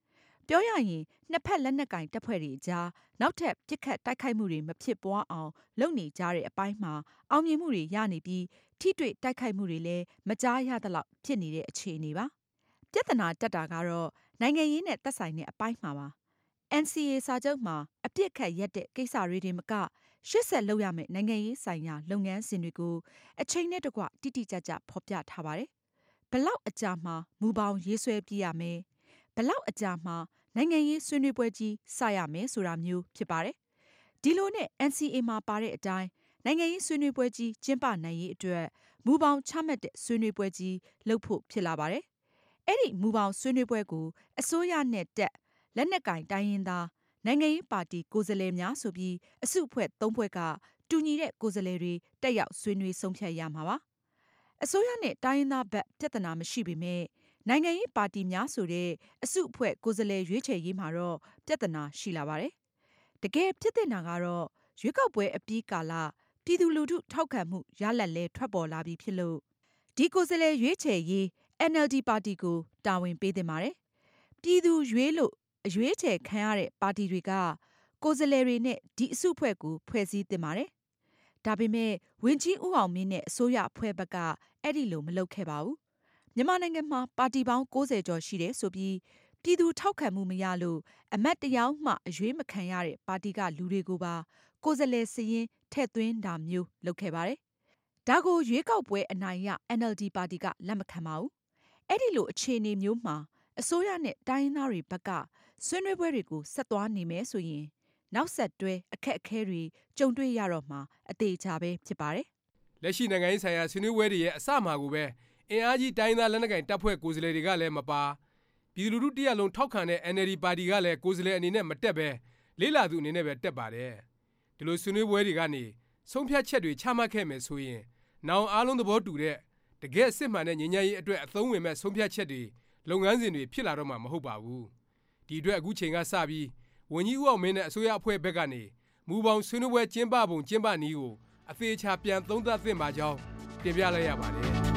ပြောရရင်နှစ်ဖက်လက်နက်ကင်တပ်ဖွဲ့တွေကြားနောက်ထပ်ပစ်ခတ်တိုက်ခိုက်မှုတွေမဖြစ်ပွားအောင်လုပ်နေကြတဲ့အပိုင်းမှာအောင်မြင်မှုတွေရနေပြီးထိတွေ့တိုက်ခိုက်မှုတွေလည်းမကြားရသလောက်ဖြစ်နေတဲ့အခြေအနေပါ။ပြဿနာတက်တာကတော့နိုင်ငံရေးနဲ့သက်ဆိုင်တဲ့အပိုင်းမှာပါ။ NCA စာချုပ်မှာအပြစ်ခတ်ရက်တဲ့ကိစ္စတွေမကရှေ့ဆက်လုပ်ရမယ့်နိုင်ငံရေးဆိုင်ရာလုပ်ငန်းစဉ်တွေကိုအချိန်နဲ့တကွတိတိကျကျဖော်ပြထားပါတယ်။ဘလောက်အကြာမှမူပေါင်းရေးဆွဲပြရမယ်။ဘလောက်အကြာမှနိုင်ငံရေးဆွေးနွေးပွဲကြီးစရမယ်ဆိုတာမျိုးဖြစ်ပါတယ်။ဒီလိုနဲ့ NCA မှာပါတဲ့အတိုင်းနိုင်ငံရေးဆွေးနွေးပွဲကြီးကျင်းပနိုင်ရေးအတွက်မူပေါင်းချမှတ်တဲ့ဆွေးနွေးပွဲကြီးလုပ်ဖို့ဖြစ်လာပါတယ်။အဲ့ဒီမူပေါင်းဆွေးနွေးပွဲကိုအစိုးရနဲ့တက်လက်နက်ကင်တိုင်းရင်းသားနိုင်ငံရေးပါတီကိုယ်စားလှယ်များဆိုပြီးအစုအဖွဲ့၃ဖွဲ့ကတူညီတဲ့ကိုယ်စားလှယ်တွေတက်ရောက်ဆွေးနွေးဆုံးဖြတ်ရမှာပါ။အစိုးရနဲ့တိုင်းရင်းသားဘက်ပြဿနာမရှိပေမဲ့နိုင်ငံရေးပါတီများဆိုတဲ့အစုအဖွဲ့ကိုယ်စားလှယ်ရွေးချယ်ရေးမှာတော့ပြဿနာရှိလာပါတယ်။တကယ်ဖြစ်တဲ့နာကတော့ရွေးကောက်ပွဲအပြီးကာလပြည်သူလူထုထောက်ခံမှုရလဒ်လဲထွက်ပေါ်လာပြီးဖြစ်လို့ဒီကိုယ်စားလှယ်ရွေးချယ်ရေး NLD ပါတီကိုတာဝန်ပေးသင့်ပါတယ်။ပြည်သူရွေးလို့အရွေးချယ်ခံရတဲ့ပါတီတွေကကိုယ်စားလှယ်တွေနဲ့ဒီအစုအဖွဲ့ကိုဖွဲ့စည်းသင့်ပါတယ်။ဒါပေမဲ့ဝန်ကြီးဦးအောင်မင်းနဲ့အစိုးရအဖွဲ့ဘက်ကအဲ့ဒီလိုမလုပ်ခဲ့ပါဘူး။မြန်မာနိုင်ငံမှာပါတီပေါင်း90ကျော်ရှိတယ်ဆိုပြီးပြည်သူထောက်ခံမှုမရလို့အမတ်တယောက်မှအရွေးမခံရတဲ့ပါတီကလူတွေကိုပါကိုယ်စားလှယ်စာရင်းထည့်သွင်းတာမျိုးလုပ်ခဲ့ပါတယ်။ဒါကိုရွေးကောက်ပွဲအနိုင်ရ NLD ပါတီကလက်မခံပါဘူး။အဲ့ဒီလိုအခြေအနေမျိုးမှာအစိုးရနဲ့တိုင်းရင်းသားတွေဘက်ကဆွေးနွေးပွဲတွေကိုဆက်သွားနေမယ်ဆိုရင်နောက်ဆက်တွဲအခက်အခဲတွေကြုံတွေ့ရတော့မှာအသေးချာပဲဖြစ်ပါတယ်။လက်ရှိနိုင်ငံရေးဆိုင်ရာဆွေးနွေးပွဲတွေရဲ့အစမှာကိုပဲအင်အားကြီးတိုင်းသားလက်နက်ကိုင်တပ်ဖွဲ့ကိုယ်စားလှယ်တွေကလည်းမပါပြည်သူလူထုတရက်လုံးထောက်ခံတဲ့ NLD ပါတီကလည်းကိုယ်စားလှယ်အနေနဲ့မတက်ပဲလေးလာသူအနေနဲ့ပဲတက်ပါတယ်။ဒီလိုဆွေးနွေးပွဲတွေကနေဆုံးဖြတ်ချက်တွေချမှတ်ခဲ့မယ်ဆိုရင်နောင်အားလုံးသဘောတူတဲ့တကယ်စစ်မှန်တဲ့ငြိမ်းချမ်းရေးအတွက်အသုံးဝင်မဲ့ဆုံးဖြတ်ချက်တွေလုပ်ငန်းစဉ်တွေဖြစ်လာတော့မှာမဟုတ်ပါဘူး။ဒီအတွက်အခုချိန်ကစပြီးဝန်ကြီးဦးအောင်မင်းနဲ့အစိုးရအဖွဲ့ဘက်ကနေမူပေါင်းဆွေးနွေးပွဲကျင်းပပုံကျင်းပနည်းကိုအသေးချာပြန်သုံးသပ်သင့်ပါကြောင်းတင်ပြလိုက်ရပါတယ်။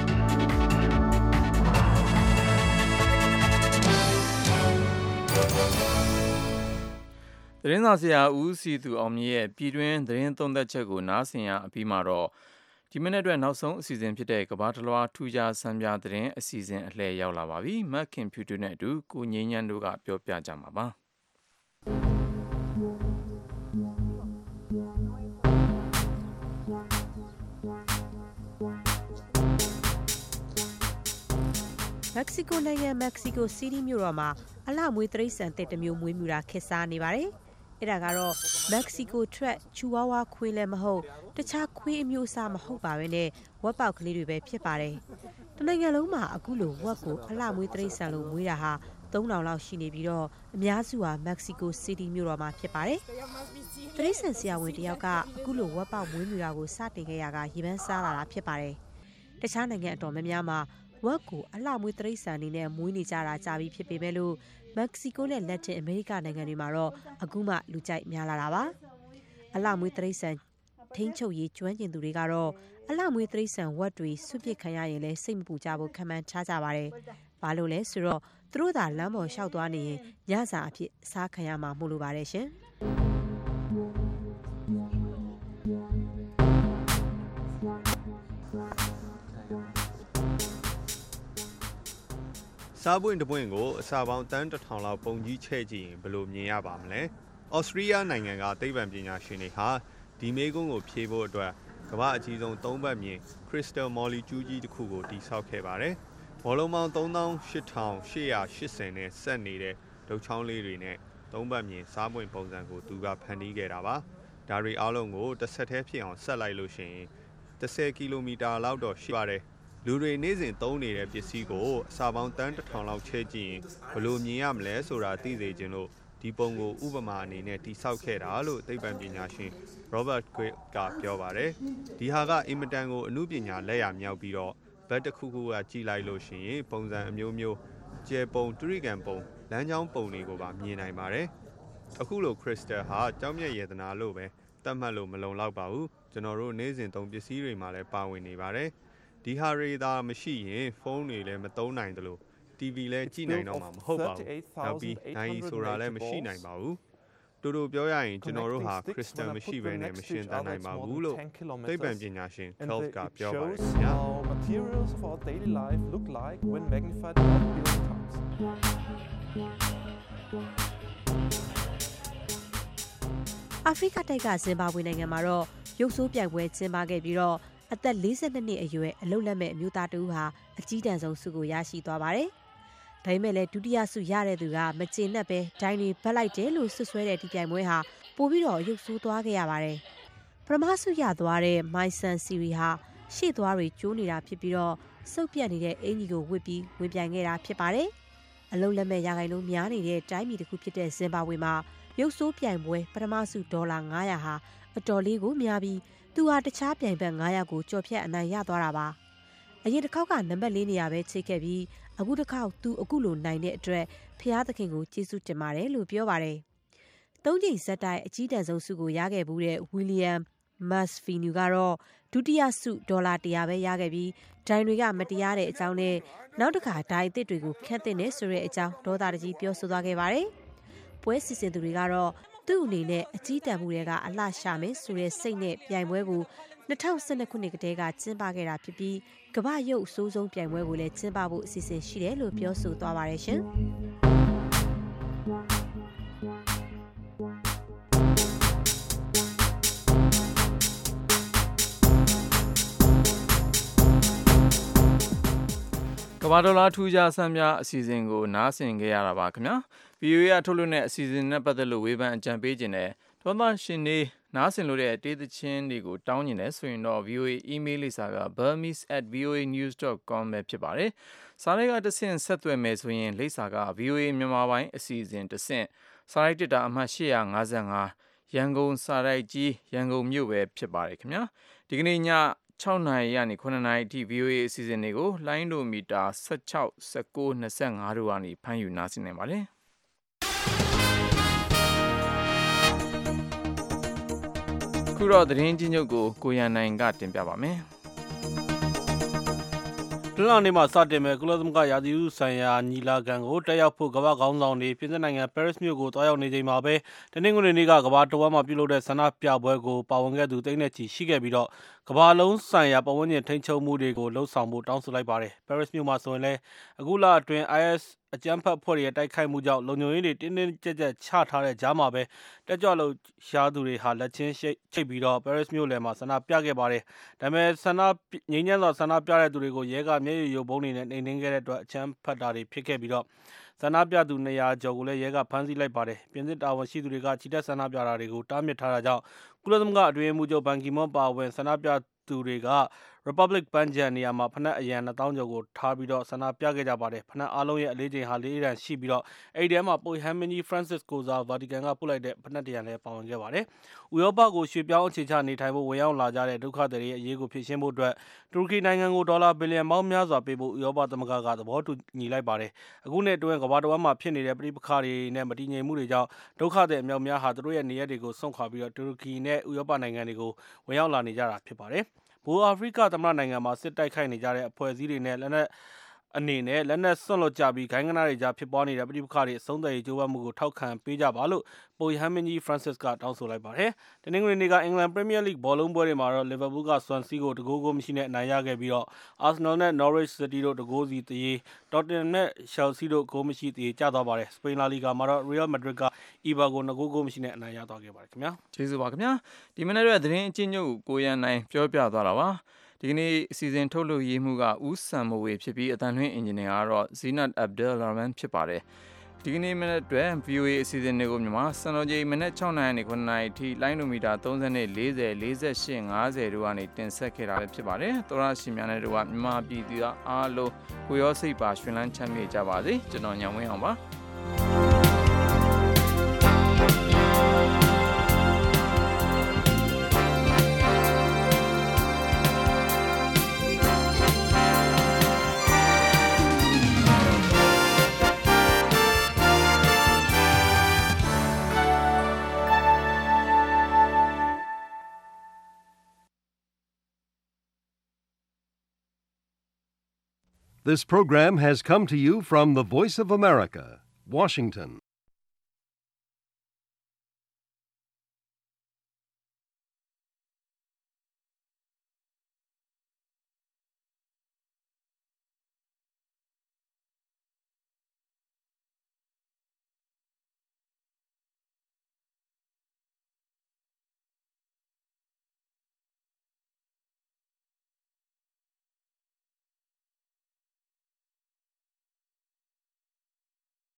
သတင်းစာဆရာဦးစီသူအောင်မြင့်ရဲ့ပြည်တွင်းသတင်းသုံးသပ်ချက်ကိုနားဆင်ရအပြီးမှာတော့ဒီမိနစ်အတွက်နောက်ဆုံးအစီအစဉ်ဖြစ်တဲ့ကမ္ဘာတလွှာထူးခြားစံပြသတင်းအစီအစဉ်အလှည့်ရောက်လာပါပြီ။မက်ခင်ဖြူတူနဲ့အတူကိုငင်းညံတို့ကပြောပြကြမှာပါ။မက္ကဆီကိုနိုင်ငံမက္ကဆီကိုစီးတီးမြို့တော်မှာအလှမွေးတိရစ္ဆာန်တစ်တမျိုးမွေးမြူတာခေတ်စားနေပါတယ်။အဲ့ဒါကတော့မက္ကဆီကိုထွက်ချူဝါဝါခွေးလည်းမဟုတ်တခြားခွေးအမျိုးအစားမဟုတ်ပါပဲနဲ့ဝက်ပေါက်ကလေးတွေပဲဖြစ်ပါတယ်။တနိုင်ငံလုံးမှာအခုလိုဝက်ကိုအလှမွေးတိရစ္ဆာန်လို့မွေးတာဟာ3000လောက်ရှိနေပြီးတော့အများစုဟာမက္ကဆီကိုစီးတီးမြို့တော်မှာဖြစ်ပါတယ်။တိရစ္ဆာန်ဆရာဝန်တယောက်ကအခုလိုဝက်ပေါက်မွေးမြူတာကိုစတင်ခဲ့ရကရေပန်းစားလာတာဖြစ်ပါတယ်။တခြားနိုင်ငံအတော်များများမှာဝက်ကိုအလှမွေးတိရစ္ဆာန်အနေနဲ့မွေးနေကြတာကြာပြီဖြစ်ပေမဲ့လို့မက္ကဆီကိုနဲ့လက်တင်အမေရိကနိုင်ငံတွေမှာတော့အခုမှလူကြိုက်များလာတာပါအလှမွေးတိရစ္ဆာန်ထိန်းချုပ်ရေးကျွမ်းကျင်သူတွေကတော့အလှမွေးတိရစ္ဆာန်ဝက်တွေဆွပစ်ခံရရင်လည်းစိတ်မပူကြဖို့ခံမှန်းထားကြပါတယ်ဘာလို့လဲဆိုတော့သူတို့သာလမ်းပေါ်လျှောက်သွားနေရင်ညစာအဖြစ်စားခံရမှာမို့လို့ပါတယ်ရှင်စားပွင့်တပွင့်ကိုအစာပေါင်းတန်း1000လောက်ပုံကြီးချဲ့ကြည့်ရင်ဘယ်လိုမြင်ရပါမလဲ။ဩစတြီးယားနိုင်ငံကသိပ္ပံပညာရှင်တွေဟာဒီမေးခွန်းကိုဖြေဖို့အတွက်ကမ္ဘာအကြီးဆုံး3ဘက်မြင်ခရစ္စတယ်မော်လီကျူးကြီးတစ်ခုကိုတည်ဆောက်ခဲ့ပါတယ်။ဘောလုံးပေါင်း38,880နဲ့ဆက်နေတဲ့ဒုတ်ချောင်းလေးတွေနဲ့3ဘက်မြင်စားပွင့်ပုံစံကိုသူကဖန်တီးခဲ့တာပါ။ဒါတွေအားလုံးကိုတစ်ဆက်တည်းဖြစ်အောင်ဆက်လိုက်လို့ရှိရင်10 ကီလိုမီတာလောက်တော့ရှိပါတယ်။လူတွေနေ့စဉ်သုံးနေတဲ့ပစ္စည်းကိုအစာပေါင်းတန်း1000လောက်ချဲ့ကြည့်ရင်ဘယ်လိုမြင်ရမလဲဆိုတာသိစေချင်လို့ဒီပုံကိုဥပမာအနေနဲ့တိဆောက်ခဲ့တာလို့သိပ္ပံပညာရှင် Robert Quick ကပြောပါတယ်။ဒီဟာကအင်မတန်ကိုအမှုပညာလက်ရမြောက်ပြီးတော့ဘက်တစ်ခုခုကကြည့်လိုက်လို့ရှိရင်ပုံစံအမျိုးမျိုးကျဲပုံတရိကန်ပုံလမ်းကြောင်းပုံတွေကိုပါမြင်နိုင်ပါတယ်။အခုလို crystal ဟာကြောက်မြတ်ရတနာလို့ပဲသတ်မှတ်လို့မလုံလောက်ပါဘူး။ကျွန်တော်တို့နေ့စဉ်သုံးပစ္စည်းတွေမှာလည်းပါဝင်နေပါတယ်။ဒီဟာတွေသာမရှိရင်ဖုန်းတွေလည်းမသုံးနိုင်တယ်လို့ TV လဲကြည့်နိုင်တော့မှာမဟုတ်ပါဘူးနောက်ပြီးနိုင်ဆိုတာလည်းမရှိနိုင်ပါဘူးတူတူပြောရရင်ကျွန်တော်တို့ဟာခရစ်စတန်မရှိဘဲနဲ့မရှင်သန်နိုင်ပါဘူးလို့သိပ္ပံပညာရှင် Kelf ကပြောပါတယ်ခင်ဗျာ materials of our daily life look like when magnified by a billion times အာဖရိကတိုက်ကဇင်ဘာဘွေနိုင်ငံမှာတော့ရုပ်ဆိုးပြိုင်ပွဲကျင်းပခဲ့ပြီးတော့အသက်42နှစ်အရွယ်အလုလက်မဲ့အမျိုးသားတဦးဟာအကြီးတန်းဆုံးဆုကိုရရှိသွားပါတယ်။ဒါပေမဲ့လည်းဒုတိယဆုရတဲ့သူကမကျေနပ်ပဲဒိုင်းတွေဘက်လိုက်တယ်လို့ဆွဆွဲတဲ့ဒီပြိုင်ပွဲဟာပိုပြီးတော့ရုပ်ဆိုးသွားခဲ့ရပါတယ်။ပထမဆုရသွားတဲ့မိုင်ဆန်စီရီဟာရှေ့သွားတွေကျိုးနေတာဖြစ်ပြီးတော့စုပ်ပြတ်နေတဲ့အင်ကြီးကိုဝစ်ပြီးဝင်ပြိုင်ခဲ့တာဖြစ်ပါတယ်။အလုလက်မဲ့ရာခိုင်နှုန်းများနေတဲ့တိုင်းပြည်တစ်ခုဖြစ်တဲ့ဇင်ဘာဘွေမှာရုပ်ဆိုးပြိုင်ပွဲပထမဆု$900ဟာအတော်လေးကိုများပြီးသူဟာတခြားပြိုင်ဘက်900ကိုကြော်ဖြတ်အနိုင်ရသွားတာပါအရင်တစ်ခေါက်ကနံပါတ်4နေရာပဲချိတ်ခဲ့ပြီးအခုတစ်ခေါက်သူအခုလိုနိုင်တဲ့အတွက်ဖျားသခင်ကိုကျေးဇူးတင်ပါတယ်လို့ပြောပါတယ်၃ချိန်ဆက်တိုက်အကြီးတန်းဆုံးဆုကိုရခဲ့ဘူးတဲ့ဝီလီယမ်မတ်ဖီနူကတော့ဒုတိယဆု$100ပဲရခဲ့ပြီးဒိုင်တွေကမတရားတဲ့အကြောင်းနဲ့နောက်တစ်ခါဒိုင်အသစ်တွေကိုခန့်တင်နေဆိုတဲ့အကြောင်းဒေါသတကြီးပြောဆိုသွားခဲ့ပါတယ်ပွဲစီစဉ်သူတွေကတော့သူ့အနေနဲ့အကြီးတန်းမှုတွေကအလှရှာမယ်ဆိုတဲ့စိတ်နဲ့ပြိုင်ပွဲကို2012ခုနှစ်ကတည်းကကျင်းပခဲ့တာဖြစ်ပြီးကမ္ဘာရုပ်အဆိုးဆုံးပြိုင်ပွဲကိုလည်းကျင်းပဖို့အစီအစဉ်ရှိတယ်လို့ပြောဆိုသွားပါတယ်ရှင်ကမ္ဘာဒေါ်လာထူးခြားဆန်းပြအစီအစဉ်ကိုနားဆင်ခဲ့ရတာပါခင်ဗျာ VOA ကထုတ်လွှင့်တဲ့အစီအစဉ်နဲ့ပတ်သက်လို့ဝေဖန်အကြံပေးခြင်းနဲ့သောသားရှင်တွေနားဆင်လို့တဲ့တေးသချင်းတွေကိုတောင်းကျင်တယ်ဆိုရင်တော့ VOA email လိပ်စာက burmese@voanews.com ပဲဖြစ်ပါတယ်စာရိုက်ကတစ်ဆင့်ဆက်သွယ်မယ်ဆိုရင်လိပ်စာက VOA မြန်မာပိုင်းအစီအစဉ်တစ်ဆင့်စာရိုက်တစ်တာအမှတ်855ရန်ကုန်စာရိုက်ကြီးရန်ကုန်မြို့ပဲဖြစ်ပါတယ်ခင်ဗျာဒီကနေ့ည6နာရီကနေ9နာရီအထိ VOA အစီအစဉ်တွေကိုလိုင်းဒိုမီတာ16 19 25တို့ကနေဖမ်းယူနားဆင်နိုင်ပါတယ်ခုတော့သတင်းကြီးချုပ်ကိုရန်နိုင်ကတင်ပြပါမယ်တနင်္လာနေ့မှာစတင်မဲ့ကုလသမဂ္ဂရာသီဥတုဆိုင်ရာညီလာခံကိုတက်ရောက်ဖို့ကမ္ဘာခေါင်းဆောင်တွေပြင်သစ်နိုင်ငံပဲရစ်မြို့ကိုတွားရောက်နေချိန်မှာပဲတနင်္ဂနွေနေ့ကကမ္ဘာတဝန်းမှာပြုလုပ်တဲ့ဆန္ဒပြပွဲကိုပါဝင်ခဲ့သူသိန်းနဲ့ချီရှိခဲ့ပြီးတော့ကမ္ဘာလုံးဆိုင်ရာပတ်ဝန်းကျင်ထိန်းချုပ်မှုတွေကိုလှုံ့ဆော်ဖို့တောင်းဆိုလိုက်ပါတယ်ပဲရစ်မြို့မှာဆိုရင်လည်းအခုလအတွင်း IS အကြမ်းဖက်ဖွဲ့ရဲ့တိုက်ခိုက်မှုကြောင့်လုံခြုံရေးတွေတင်းတင်းကြပ်ကြပ်ချထားတဲ့ကြားမှာပဲတက်ကြွလို့ရှားသူတွေဟာလက်ချင်းချိတ်ပြီးတော့ပဲရစ်မြို့လယ်မှာဆန္ဒပြခဲ့ပါတယ်ဒါပေမဲ့ငြိမ်းချမ်းစွာဆန္ဒပြတဲ့သူတွေကိုရဲကမျက်ရည်ယိုဗုံးတွေနဲ့နှိမ်နင်းခဲ့တဲ့အတွက်အကြမ်းဖက်တာတွေဖြစ်ခဲ့ပြီးတော့ဆန္ဒပြသူ200ကျော်ကိုလည်းရဲကဖမ်းဆီးလိုက်ပါတယ်ပြင်သစ်တာဝန်ရှိသူတွေကချီတက်ဆန္ဒပြတာတွေကိုတားမြစ်ထားတာကြောင့်ကုလသမဂ္ဂအတွင်းမှုချုပ်ဘန်ကီမွန်ပါဝင်ဆန္ဒပြသူတွေက Republic ပန်းခြံနေရာမှာဖနက်အရန်2000ကျော်ကိုထားပြီးတော့ဆန္ဒပြခဲ့ကြပါတယ်ဖနက်အားလုံးရဲ့အလေးချိန်ဟာ4တန်ရှိပြီးတော့အဲ့ဒီထဲမှာပုပ်ဟမ်းမင်းကြီး Francis ကိုစား Vatican ကပို့လိုက်တဲ့ဖနက်တရံလည်းပါဝင်ခဲ့ပါတယ်ဥရောပကိုရွှေ့ပြောင်းအခြေချနေထိုင်ဖို့ဝင်ရောက်လာကြတဲ့ဒုက္ခသည်တွေရဲ့အရေးကိုဖြေရှင်းဖို့အတွက်တူရကီနိုင်ငံကိုဒေါ်လာဘီလီယံပေါင်းများစွာပေးဖို့ဥရောပသမဂ္ဂကသဘောတူညီလိုက်ပါတယ်အခုနှစ်အတွင်းကမ္ဘာတစ်ဝန်းမှာဖြစ်နေတဲ့ပြည်ပခါတွေနဲ့မတည်ငြိမ်မှုတွေကြောင့်ဒုက္ခသည်အများများဟာသူတို့ရဲ့နေရက်တွေကိုဆုံးခွာပြီးတော့တူရကီနဲ့ဥရောပနိုင်ငံတွေကိုဝင်ရောက်လာနေကြတာဖြစ်ပါတယ်ဘူအာဖရိကသမ္မတနိုင်ငံမှာစစ်တိုက်ခိုက်နေကြတဲ့အဖွဲ့အစည်းတွေနဲ့လက်နက်စွန့်လွတ်ကြပြီးဂိုင်းကနားတွေကြားဖြစ်ပွားနေတဲ့ပြည်ပခါတွေအဆုံးသတ်ရေးကြိုးပမ်းမှုကိုထောက်ခံပေးကြပါလို့ပုပ်ဟမ်းမင်းကြီး Francis ကတောင်းဆိုလိုက်ပါတယ်။တနင်္ဂနွေနေ့ကအင်္ဂလန်ပရီးမီးယားလိဂ်ဘောလုံးပွဲတွေမှာတော့လီဗာပူးကဆွမ်ဆီကို2-0မရှိနဲ့အနိုင်ရခဲ့ပြီးတော့အာဆနယ်နဲ့ Norwich City တို့2-0စီတရေတော်တင်နဲ့ Chelsea တို့ဂိုးမရှိတရေကျသွားပါတယ်။စပိန်လာလီဂါမှာတော့ Real Madrid က Eibar ကို2-0မရှိနဲ့အနိုင်ရသွားခဲ့ပါတယ်ခင်ဗျာ။ကျေးဇူးပါခင်ဗျာ။ဒီမနေ့ရဲ့သတင်းအချင်းချုပ်ကိုရန်နိုင်ပြောပြသွားတာပါ။ဒီကနေ့အစီအစဉ်ထုတ်လွှင့်ရေးမှုကဦးစံမဝေဖြစ်ပြီးအတန်လွှင့်အင်ဂျင်နီယာကတော့ Zinat Abdul Rahman ဖြစ်ပါတယ်။ဒီကနေ့မနေ့အတွက် VOA အစီအစဉ်တွေကိုမြန်မာစံတော်ချိန်မနေ့6နာရီနဲ့9နာရီအထိလိုင်းနိုမီတာ30နဲ့40 48 50တို့ကနေတင်ဆက်ခဲ့တာပဲဖြစ်ပါတယ်။သောရရှိများနဲ့တို့ကမြန်မာပြည်သူအားလုံးကိုရောစိတ်ပါရှင်လန်းချမ်းမြေ့ကြပါစေ။ကျွန်တော်ညောင်ဝင်းအောင်ပါ။ This program has come to you from the Voice of America, Washington.